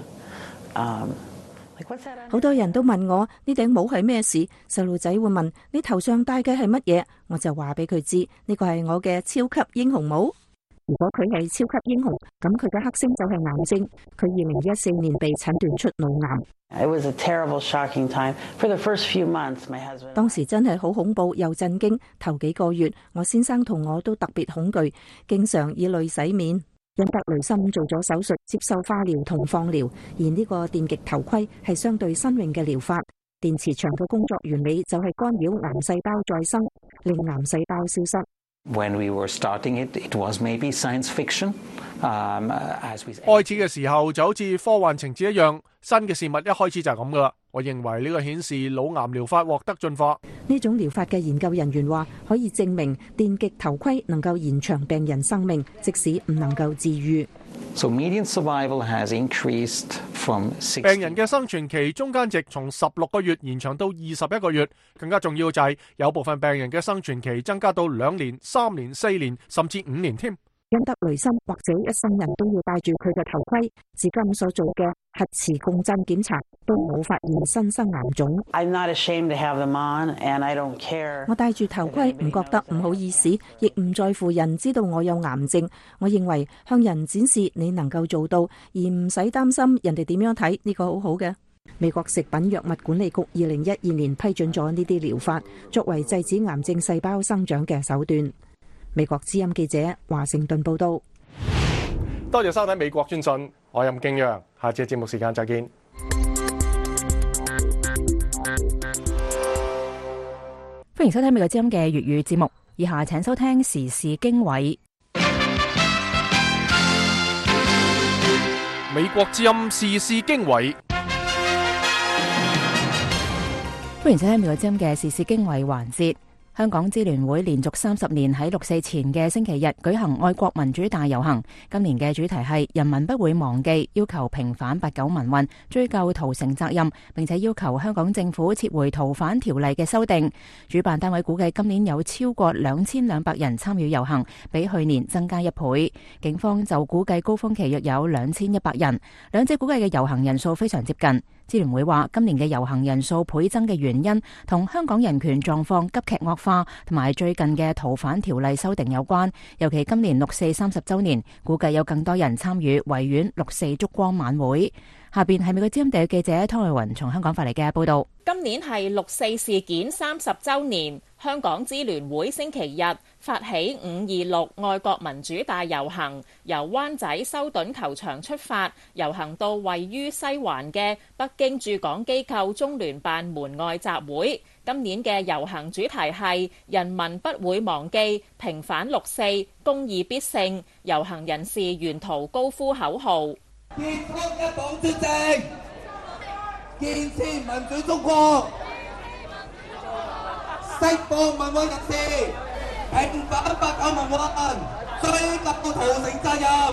Um, 好多人都問我呢頂帽係咩事，細路仔會問你頭上戴嘅係乜嘢，我就話俾佢知呢個係我嘅超級英雄帽。如果佢係超級英雄，咁佢嘅黑星就係癌症。佢二零一四年被診斷出腦癌。 It was a terrible, shocking time. For the first few months, my husband. 當時真係好恐怖又震驚，頭幾個月我先生同我都特別恐懼，經常以淚洗面。恩德雷森做咗手術，接受化療同放療，而呢個電極頭盔係相對新穎嘅療法。電磁場嘅工作原理就係干擾癌細胞再生，令癌細胞消失。 When we were starting it, it was maybe science fiction. Um, as we 開始嘅時候就好似科幻情節一樣，新嘅事物一開始就係咁噶啦。我認為呢個顯示腦癌療法獲得進化。 呢種療法嘅研究人員話，可以證明電極頭盔能夠延長病人生命，即使唔能夠治愈。 So median survival has increased from six. 病人嘅生存期中間值從十六個月延長到二十一個月，更加重要就係有部分病人嘅生存期增加到兩年、三年、四年，甚至五年添。 恩德雷森或者一生人都要戴住佢嘅頭盔，至今所做嘅核磁共振檢查都冇發現新生癌種。 I'm not ashamed to have them on, and I don't care. 我戴住頭盔唔覺得唔好意思，亦唔在乎人知道我有癌症。我認為向人展示你能夠做到，而唔使擔心人哋點樣睇，呢個好好嘅。美國食品藥物管理局二零一二年批准咗呢啲療法，作為制止癌症細胞生長嘅手段。美國之音記者華盛頓報道。 多謝收睇美國專訊，我係任敬陽，下次節目時間再見。 歡迎收聽美國之音嘅粵語節目，以下請收聽時事經緯。 美國之音時事經緯。 歡迎收聽美國之音嘅時事經緯環節。香港支聯會連續三十年喺六四前嘅星期日舉行愛國民主大遊行，今年嘅主題係人民不會忘記，要求平反八九民運，追究屠城責任，並且要求香港政府撤回逃犯條例嘅修訂。主辦單位估計今年有超過兩千兩百人參與遊行，比去年增加一倍。警方就估計高峰期約有兩千一百人，兩者估計嘅遊行人數非常接近。支聯會話今年嘅遊行人數倍增嘅原因同香港人權狀況急劇惡化同埋最近嘅逃犯條例修訂有關，尤其今年六四三十週年，估計有更多人參與維園六四燭光晚會。下邊係美國之音地記者湯慧雲從香港發嚟嘅報道。 今年係六四事件三十週年，香港支聯會星期日發起五二六愛國民主大遊行，由灣仔修頓球場出發，遊行到位於西環嘅北京駐港機構中聯辦門外集會。今年嘅遊行主題係人民不會忘記，平反六四，公義必勝。遊行人士沿途高呼口號： 結束一黨專政，建設民主中國，釋放民運人士，平反八九民運，追究屠城責任。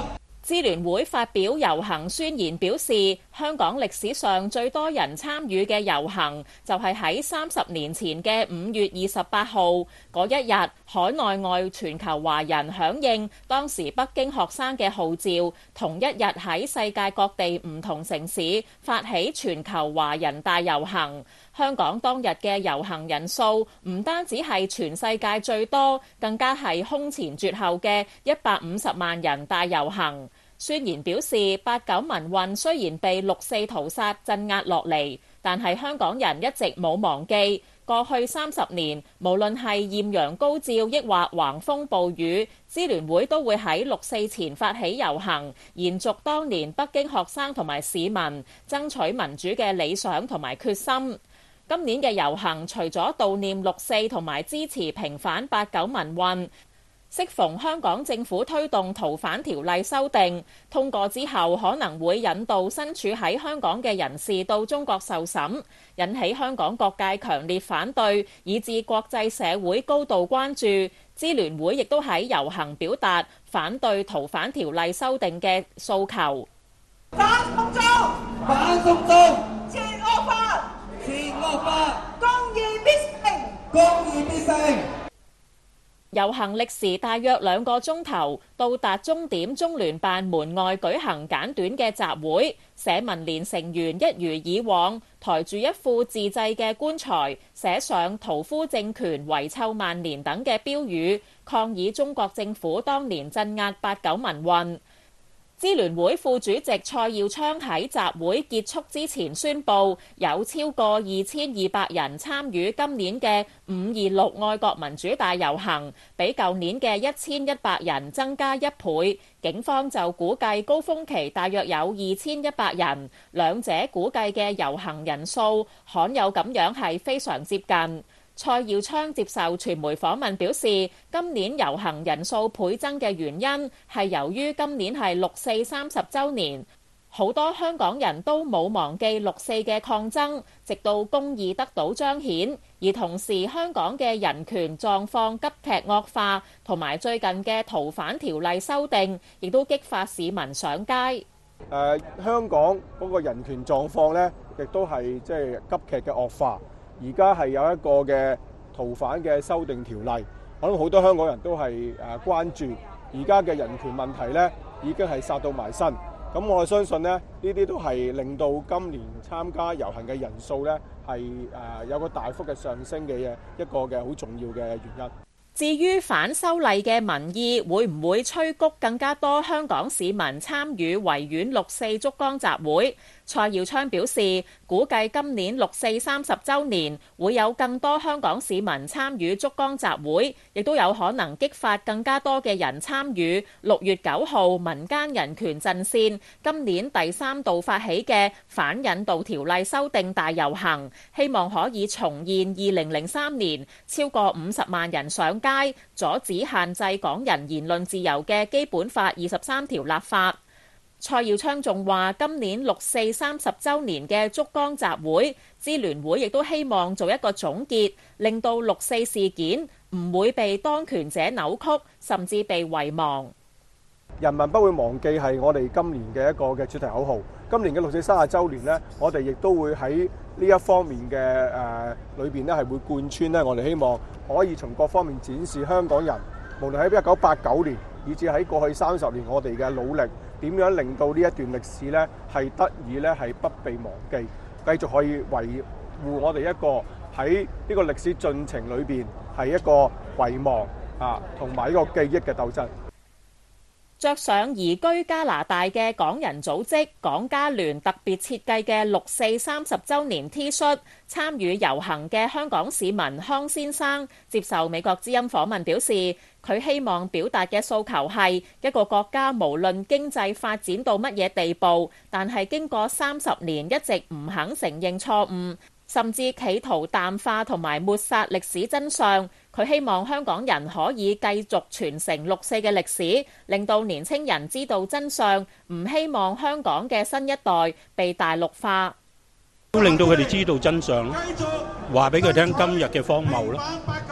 支聯會發表遊行宣言表示，香港歷史上最多人參與嘅遊行就係喺三十年前嘅五月二十八號嗰一日，海內外全球華人響應當時北京學生嘅號召，同一日喺世界各地唔同城市發起全球華人大遊行。香港當日嘅遊行人數唔單止係全世界最多，更加係空前絕後嘅一百五十萬人大遊行。宣言表示，八九民運雖然被六四屠殺鎮壓落嚟，但係香港人一直冇忘記過去三十年，無論係豔陽高照，抑或橫風暴雨，支聯會都會喺六四前發起遊行，延續當年北京學生同埋市民爭取民主嘅理想同埋決心。今年嘅遊行除咗悼念六四同埋支持平反八九民運，適逢香港政府推動逃犯條例修訂通過之後，可能會引導身處喺香港嘅人士到中國受審，引起香港各界強烈反對，以致國際社會高度關注。支聯會亦都喺遊行表達反對逃犯條例修訂嘅訴求。 反送中，反送中，前惡法，前惡法，公義必勝，公義必勝。 遊行歷時大約兩個鐘頭，到達終點中聯辦門外舉行簡短嘅集會。社民連成員一如以往，抬住一副自製嘅棺材，寫上屠夫政權遺臭萬年等嘅標語，抗議中國政府當年鎮壓八九民運。支聯會副主席蔡耀昌喺集會結束之前宣布，有超過二千二百人參與今年嘅五二六愛國民主大遊行，比舊年嘅一千一百人增加一倍。警方就估計高峰期大約有二千一百人，兩者估計嘅遊行人數罕有咁樣係非常接近。蔡耀昌接受傳媒訪問表示，今年遊行人數倍增嘅原因係由於今年係六四三十週年，好多香港人都冇忘記六四嘅抗爭，直到公義得到彰顯。而同時，香港嘅人權狀況急劇惡化，同埋最近嘅逃犯條例修訂，亦都激發市民上街。誒、 呃，香港嗰個人權狀況呢，亦都係即係急劇嘅惡化。而家係有一個嘅逃犯嘅修訂條例，可能好多香港人都係誒關注而家嘅人權問題呢，已經係殺到埋身。咁我相信呢，呢啲都係令到今年參加遊行嘅人數呢，係誒有個大幅嘅上升嘅一個嘅好重要嘅原因。 至於反修例嘅民意會唔會催谷更加多香港市民參與維園六四燭光集會？蔡耀昌表示，估計今年六四三十週年會有更多香港市民參與燭光集會，亦都有可能激發更加多嘅人參與六月九號民間人權陣線今年第三度發起嘅反引渡條例修訂大遊行，希望可以重現二零零三年超過五十萬人上街阻止限制港人言論自由嘅基本法二十三條立法。蔡耀昌仲話，今年六四三十週年嘅燭光集會，支聯會亦都希望做一個總結，令到六四事件唔會被當權者扭曲，甚至被遺忘。 人民不會忘記係我哋今年嘅一個嘅主題口號。今年嘅六四三十週年呢，我哋亦都會喺呢一方面嘅誒裏邊呢係會貫穿呢，我哋希望可以從各方面展示香港人，無論喺一九八九年，以至喺過去三十年我哋嘅努力，點樣令到呢一段歷史呢係得以呢係不被忘記，繼續可以維護我哋一個喺呢個歷史進程裏邊係一個遺忘啊同埋呢個記憶嘅鬥爭。 着上移居加拿大嘅港人組織港加聯特別設計嘅六四三十週年 T 恤，參與遊行嘅香港市民康先生接受美國之音訪問表示，佢希望表達嘅訴求係一個國家無論經濟發展到乜嘢地步，但係經過三十年一直唔肯承認錯誤，甚至企圖淡化同埋抹殺歷史真相。佢希望香港人可以繼續傳承六四嘅歷史，令到年青人知道真相，唔希望香港嘅新一代被大陸化。 都令到佢哋知道真相，話俾佢聽今日嘅荒謬咯。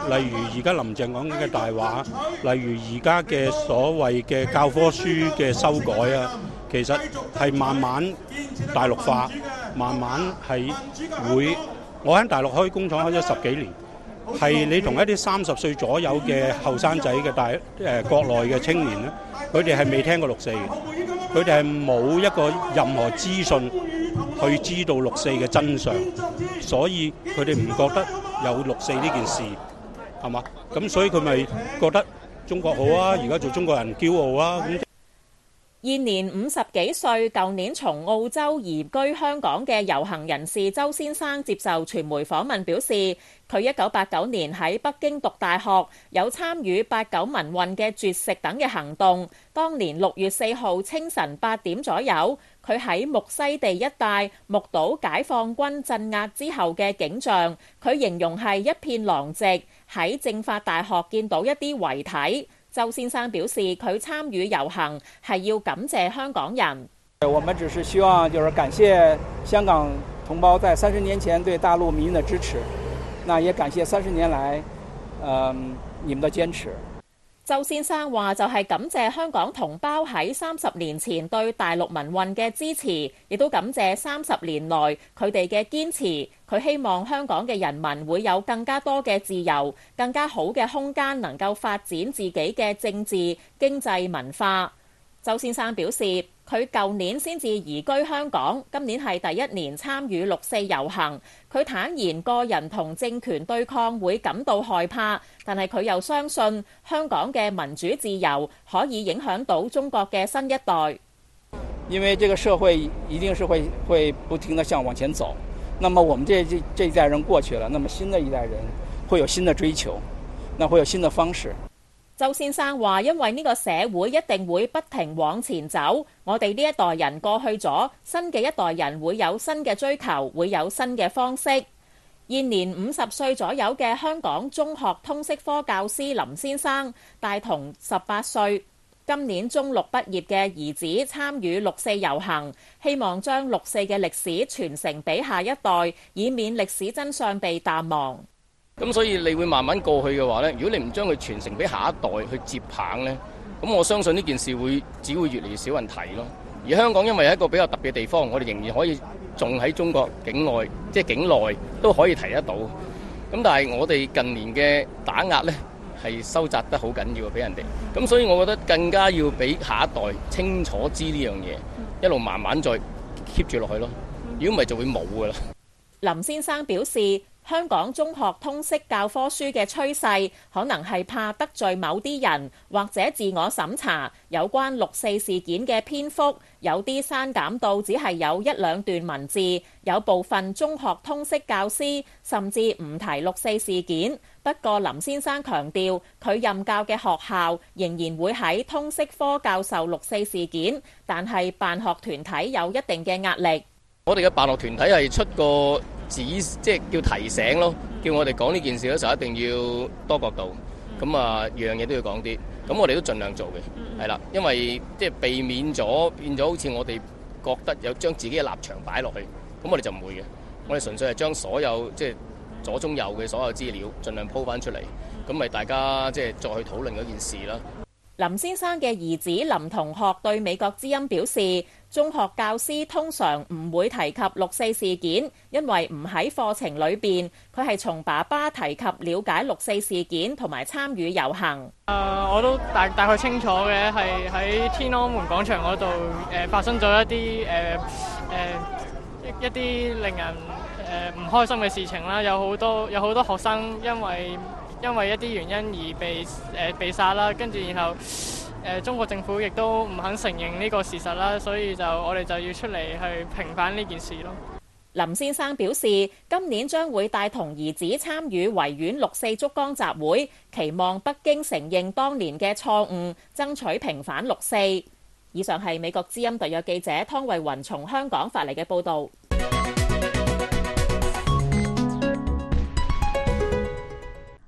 例如而家林鄭講緊嘅大話，例如而家嘅所謂嘅教科書嘅修改啊，其實係慢慢大陸化，慢慢係會。我喺大陸開工廠開咗十幾年，係你同一啲三十歲左右嘅後生仔嘅大誒國內嘅青年咧，佢哋係未聽過六四嘅，佢哋係冇一個任何資訊去知道六四嘅真相，所以佢哋唔覺得有六四呢件事，係嘛？咁所以佢咪覺得中國好啊，而家做中國人驕傲啊咁。 現年五十幾歲，舊年從澳洲移居香港嘅遊行人士周先生接受傳媒訪問表示，佢一九八九年喺北京讀大學，有參與八九民運嘅絕食等嘅行動。當年六月四號清晨八點左右，佢喺木樨地一帶目睹解放軍鎮壓之後嘅景象，佢形容係一片狼藉。喺政法大學見到一啲遺體。周先生表示，佢參與遊行係要感謝香港人。 我們只是希望，就是感謝香港同胞在三十年前對大陸民意的支持，那也感謝三十年來，嗯，你們的堅持。 周先生話就係感謝香港同胞喺三十年前對大陸民運嘅支持，亦都感謝三十年來佢哋嘅堅持。佢希望香港嘅人民會有更加多嘅自由，更加好嘅空間能夠發展自己嘅政治、經濟、文化。周先生表示，佢舊年先至移居香港，今年係第一年參與六四遊行。佢坦言個人同政權對抗會感到害怕，但係佢又相信香港嘅民主自由可以影響到中國嘅新一代。 因為這個社會一定是會會不停地向往前走，那麼我們這這這一代人過去了，那麼新的一代人會有新的追求，那會有新的方式。 周先生話，因為呢個社會一定會不停往前走，我哋呢一代人過去咗，新嘅一代人會有新嘅追求，會有新嘅方式。現年五十歲左右嘅香港中學通識科教師林先生，帶同十八歲今年中六畢業嘅兒子參與六四遊行，希望將六四嘅歷史傳承俾下一代，以免歷史真相被淡忘。 咁所以你會慢慢過去嘅話呢，如果你唔將佢傳承俾下一代去接棒呢，咁我相信呢件事會只會越嚟越少人睇咯。而香港因為係一個比較特別嘅地方，我哋仍然可以仲喺中國境外，即係境內都可以提得到。咁但係我哋近年嘅打壓呢，係收窄得好緊要啊，俾人哋。咁所以我覺得更加要俾下一代清楚知呢樣嘢，一路慢慢再 keep 住落去咯。如果唔係就會冇噶啦。 林先生表示，香港中學通識教科書嘅趨勢可能係怕得罪某啲人，或者自我審查有關六四事件嘅篇幅，有啲刪減到只係有一兩段文字，有部分中學通識教師甚至唔提六四事件。不過林先生強調，佢任教嘅學校仍然會喺通識科教授六四事件，但係辦學團體有一定嘅壓力。 我哋嘅辦學團體係出個指，即係叫提醒咯，叫我哋講呢件事嘅時候一定要多角度，咁啊樣嘢都要講啲，咁我哋都盡量做嘅，係啦，因為即係避免咗變咗好似我哋覺得有將自己嘅立場擺落去，咁我哋就唔會嘅，我哋純粹係將所有即係左中右嘅所有資料盡量鋪翻出嚟，咁咪大家即係再去討論嗰件事啦。 林先生嘅兒子林同學對美國之音表示，中學教師通常唔會提及六四事件，因為唔喺課程裏邊。佢係從爸爸提及了解六四事件同埋參與遊行。 誒、呃，我都大大概清楚嘅，係喺天安門廣場嗰度誒發生咗一啲誒誒一啲令人誒唔、呃、開心嘅事情啦。有好多有好多學生因為因為一啲原因而被誒、呃、被殺啦，跟住然後誒、呃、中國政府亦都唔肯承認呢個事實啦，所以就我哋就要出嚟去平反呢件事咯。 林先生表示，今年將會帶同兒子參與維園六四燭光集會，期望北京承認當年嘅錯誤，爭取平反六四。以上係美國之音特約記者湯慧雲從香港發嚟嘅報導。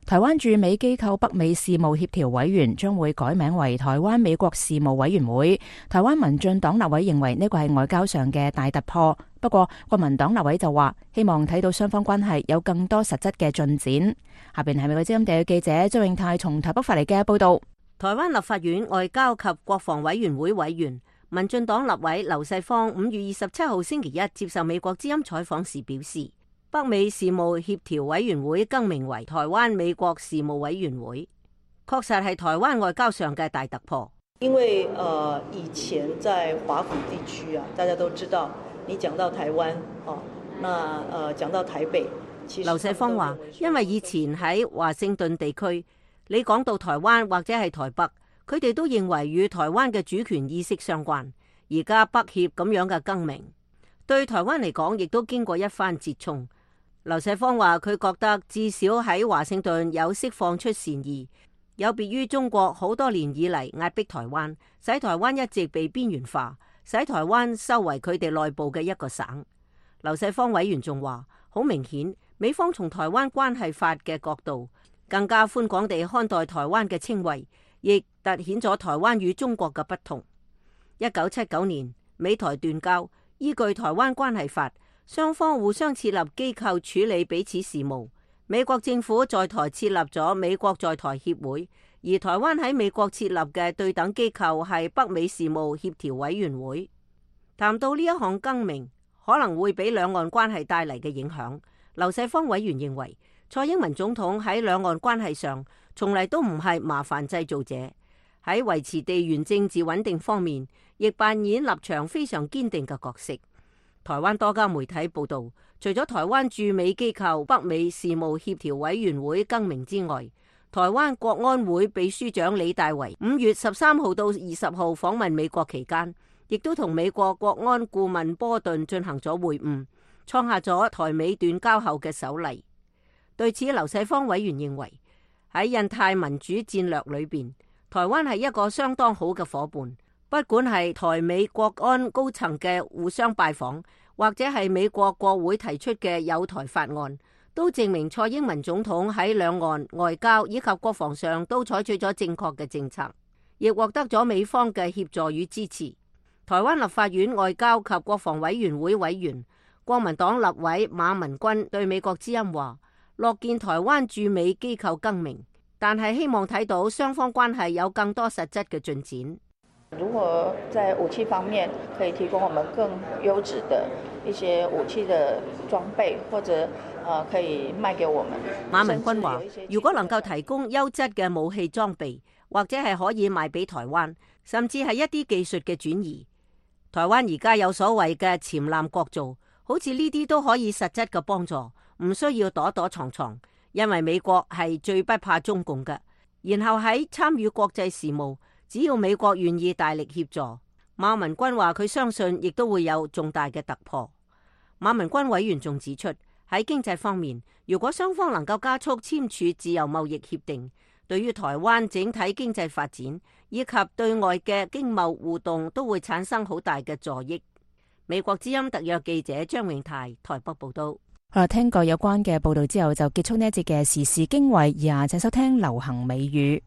台灣駐美機構北美事務協調委員將會改名為台灣美國事務委員會。台灣民進黨立委認為呢個係外交上嘅大突破，不過國民黨立委就話希望睇到雙方關係有更多實質嘅進展。下邊係美國之音地嘅記者張永泰從台北發嚟嘅報道。 台灣立法院外交及國防委員會委員、民進黨立委劉世芳五月二十七號星期一接受美國之音採訪時表示，北美事務協調委員會更名為台灣美國事務委員會，確實係台灣外交上嘅大突破。 因為呃以前在華府地區啊，大家都知道，你講到台灣哦，那呃講到台北，其實劉世芳話，因為以前喺華盛頓地區，你講到台灣或者係台北，佢哋都認為與台灣嘅主權意識相關。而家北協咁樣嘅更名，對台灣嚟講亦都經過一番折衝。劉世芳話：佢覺得至少喺華盛頓有釋放出善意，有別於中國好多年以嚟壓迫台灣，使台灣一直被邊緣化，使台灣收為佢哋內部嘅一個省。劉世芳委員仲話：好明顯，美方從台灣關係法嘅角度，更加寬廣地看待台灣嘅稱謂，亦凸顯咗台灣與中國嘅不同。一九七九年美台斷交，依據台灣關係法，雙方互相設立機構處理彼此事務。美國政府在台設立咗美國在台協會，而台灣喺美國設立嘅對等機構係北美事務協調委員會。談到呢一項更名可能會俾兩岸關係帶嚟嘅影響，劉世芳委員認為，蔡英文總統喺兩岸關係上從嚟都唔係麻煩製造者，喺維持地緣政治穩定方面亦扮演立場非常堅定嘅角色。台灣多家媒體報道，除咗台灣駐美機構北美事務協調委員會更名之外，台灣國安會秘書長李大維五月十三號到二十號訪問美國期間，亦都同美國國安顧問波頓進行咗會晤，創下咗台美斷交後嘅首例。對此，劉世芳委員認為，喺印太民主戰略裏邊，台灣係一個相當好嘅夥伴。不管係台美國安高層嘅互相拜訪，或者係美國國會提出嘅友台法案，都證明蔡英文總統喺兩岸外交以及國防上都採取咗正確嘅政策，亦獲得咗美方嘅協助與支持。台灣立法院外交及國防委員會委員、國民黨立委馬文君對美國之音話：樂見台灣駐美機構更名，但係希望睇到雙方關係有更多實質嘅進展。 如果在武器方面可以提供我們更優質的一些武器的裝備，或者呃可以賣給我們。 馬文君話：如果能夠提供優質嘅武器裝備，或者係可以賣俾台灣，甚至係一啲技術嘅轉移。台灣而家有所謂嘅潛艦國造，好似呢啲都可以實質嘅幫助，唔需要躲躲藏藏，因為美國係最不怕中共嘅。然後喺參與國際事務，只要美國願意大力協助，馬文君話佢相信亦都會有重大嘅突破。馬文君委員仲指出，喺經濟方面，如果雙方能夠加速簽署自由貿易協定，對於台灣整體經濟發展以及對外嘅經貿互動都會產生好大嘅助益。美國之音特約記者張永泰台北報道。 好啦，聽過有關嘅報道之後，就結束呢一節嘅時事經緯，而家請收聽流行美語。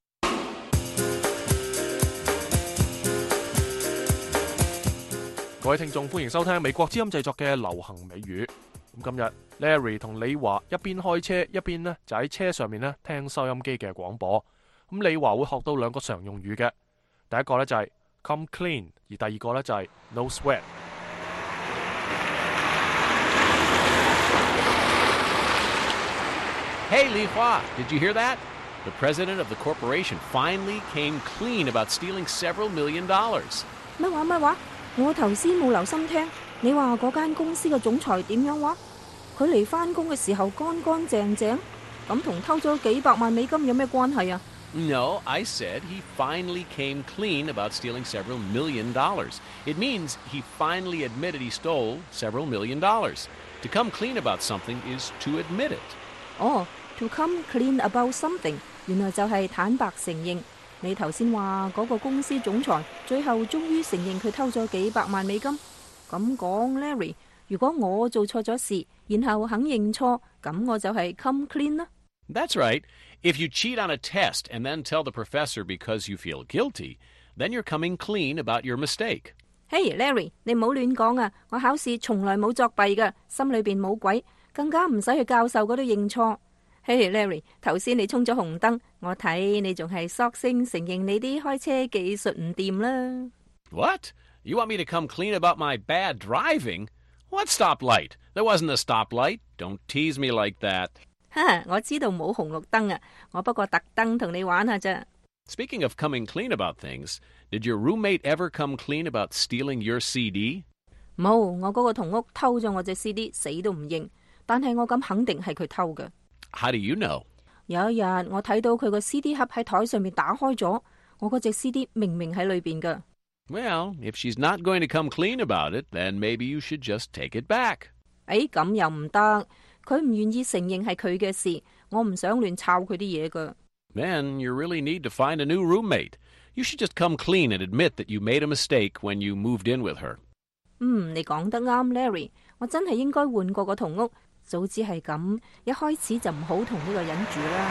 各位聽眾，歡迎收聽美國之音製作嘅流行美語。咁今日 Larry 同李華一邊開車一邊呢就喺車上面呢聽收音機嘅廣播。咁李華會學到兩個常用語嘅，第一個呢就係 come clean， 而第二個呢就係 no sweat。 Hey, Li Hua, did you hear that? The president of the corporation finally came clean about stealing several million dollars. 乜話乜話？我頭先冇留心聽，你話嗰間公司嘅總裁點樣話？佢嚟返工嘅時候乾乾淨淨，咁同偷咗幾百萬美金有咩關係啊？ No, I said he finally came clean about stealing several million dollars. It means he finally admitted he stole several million dollars. To come clean about something is to admit it. 哦，to come clean about something， 原來就係坦白承認。你頭先話嗰個公司總裁最後終於承認佢偷咗幾百萬美金。咁講 Larry， 如果我做錯咗事，然後肯認錯，咁我就係 come clean 啦。 That's right. If you cheat on a test and then tell the professor because you feel guilty, then you're coming clean about your mistake. Hey Larry， 你唔好亂講啊！我考試從來冇作弊㗎，心裏邊冇鬼，更加唔使去教授嗰度認錯。Hey Larry， 頭先你衝咗紅燈，我睇你仲係索性承認你啲開車技術唔掂啦。 What? You want me to come clean about my bad driving? What stoplight? There wasn't a stoplight. Don't tease me like that. 哈，我知道冇紅綠燈啊，我不過特登同你玩下咋。 Speaking of coming clean about things, did your roommate ever come clean about stealing your C D? 冇，我嗰個同屋偷咗我隻 C D， 死都唔認。但係我咁肯定係佢偷嘅。 How do you know? 有一日我睇到佢個 C D 盒喺台上面打開咗，我嗰隻 C D 明明喺裏邊㗎。 Well, if she's not going to come clean about it, then maybe you should just take it back. 誒，咁又唔得，佢唔願意承認係佢嘅事，我唔想亂抄佢啲嘢㗎。 Then you really need to find a new roommate. You should just come clean and admit that you made a mistake when you moved in with her. 嗯，你講得啱 ，Larry， 我真係應該換過個同屋。早知係咁，一開始就唔好同呢個人住啦。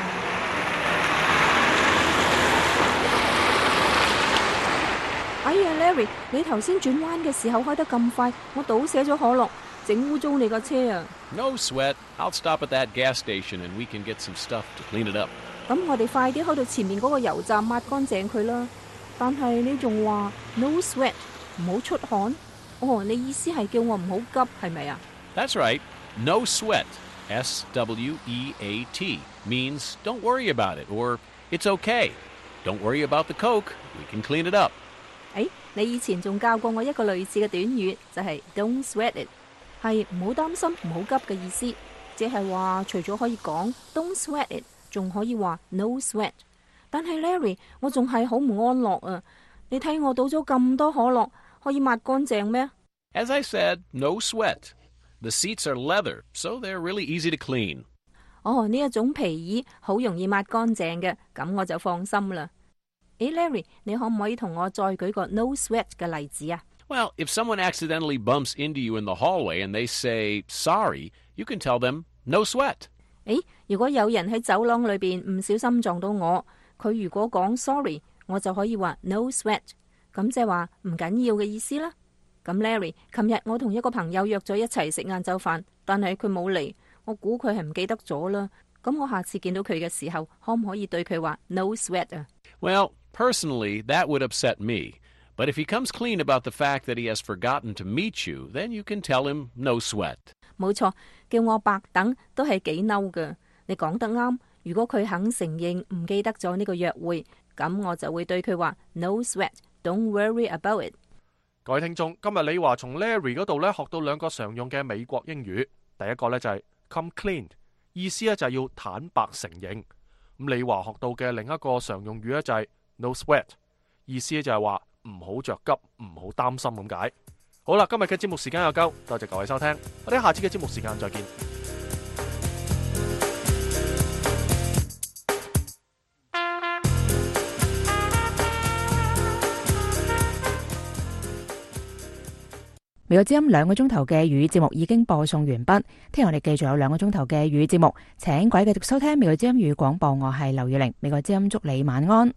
哎呀 ，Larry， 你頭先轉彎嘅時候開得咁快，我倒瀉咗可樂，整污糟你架車啊！ No sweat. I'll stop at that gas station and we can get some stuff to clean it up. 咁我哋快啲開到前面嗰個油站抹乾淨佢啦。但係你仲話 no sweat， 唔好出汗。哦，你意思係叫我唔好急，係咪啊？ That's right. No sweat, S W E A T, means don't worry about it, or it's okay. Don't worry about the Coke. We can clean it up. 誒，你以前仲教過我一個類似嘅短語，就係 don't sweat it， 係唔好擔心、唔好急嘅意思。即係話除咗可以講 don't sweat it， 仲可以話 no sweat。但係 Larry， 我仲係好唔安樂啊！你睇我倒咗咁多可樂，可以抹乾淨咩？ As I said, no sweat. The seats are leather, so they're really easy to clean. 哦，呢一種皮椅好容易抹乾淨嘅，咁我就放心啦。誒 ，Larry， 你可唔可以同我再舉個 no sweat 嘅例子啊？ Well, if someone accidentally bumps into you in the hallway and they say sorry, you can tell them no sweat. 誒，如果有人喺走廊裏邊唔小心撞到我，佢如果講 sorry， 我就可以話 no sweat， 咁即係話唔緊要嘅意思啦。咁 Larry， 琴日我同一個朋友約咗一齊食晏晝飯，但係佢冇嚟，我估佢係唔記得咗啦。咁我下次見到佢嘅時候，可唔可以對佢話 no sweat 啊？ Well, personally, that would upset me. But if he comes clean about the fact that he has forgotten to meet you, then you can tell him no sweat. 冇錯，叫我白等都係幾嬲㗎。你講得啱，如果佢肯承認唔記得咗呢個約會，咁我就會對佢話 no sweat, don't worry about it。 各位聽眾，今日李華從 Larry 嗰度咧學到兩個常用嘅美國英語。第一個咧就係 come clean， 意思咧就係要坦白承認。咁李華學到嘅另一個常用語咧就係 no sweat， 意思咧就係話唔好着急，唔好擔心咁解。好啦，今日嘅節目時間又夠，多謝各位收聽，我哋下次嘅節目時間再見。 美國之音兩個鐘頭嘅粵語節目已經播送完畢，聽日我哋繼續有兩個鐘頭嘅粵語節目，請各位繼續收聽美國之音粵語廣播，我係劉月玲，美國之音祝你晚安。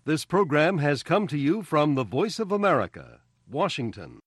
This program has come to you from the Voice of America, Washington.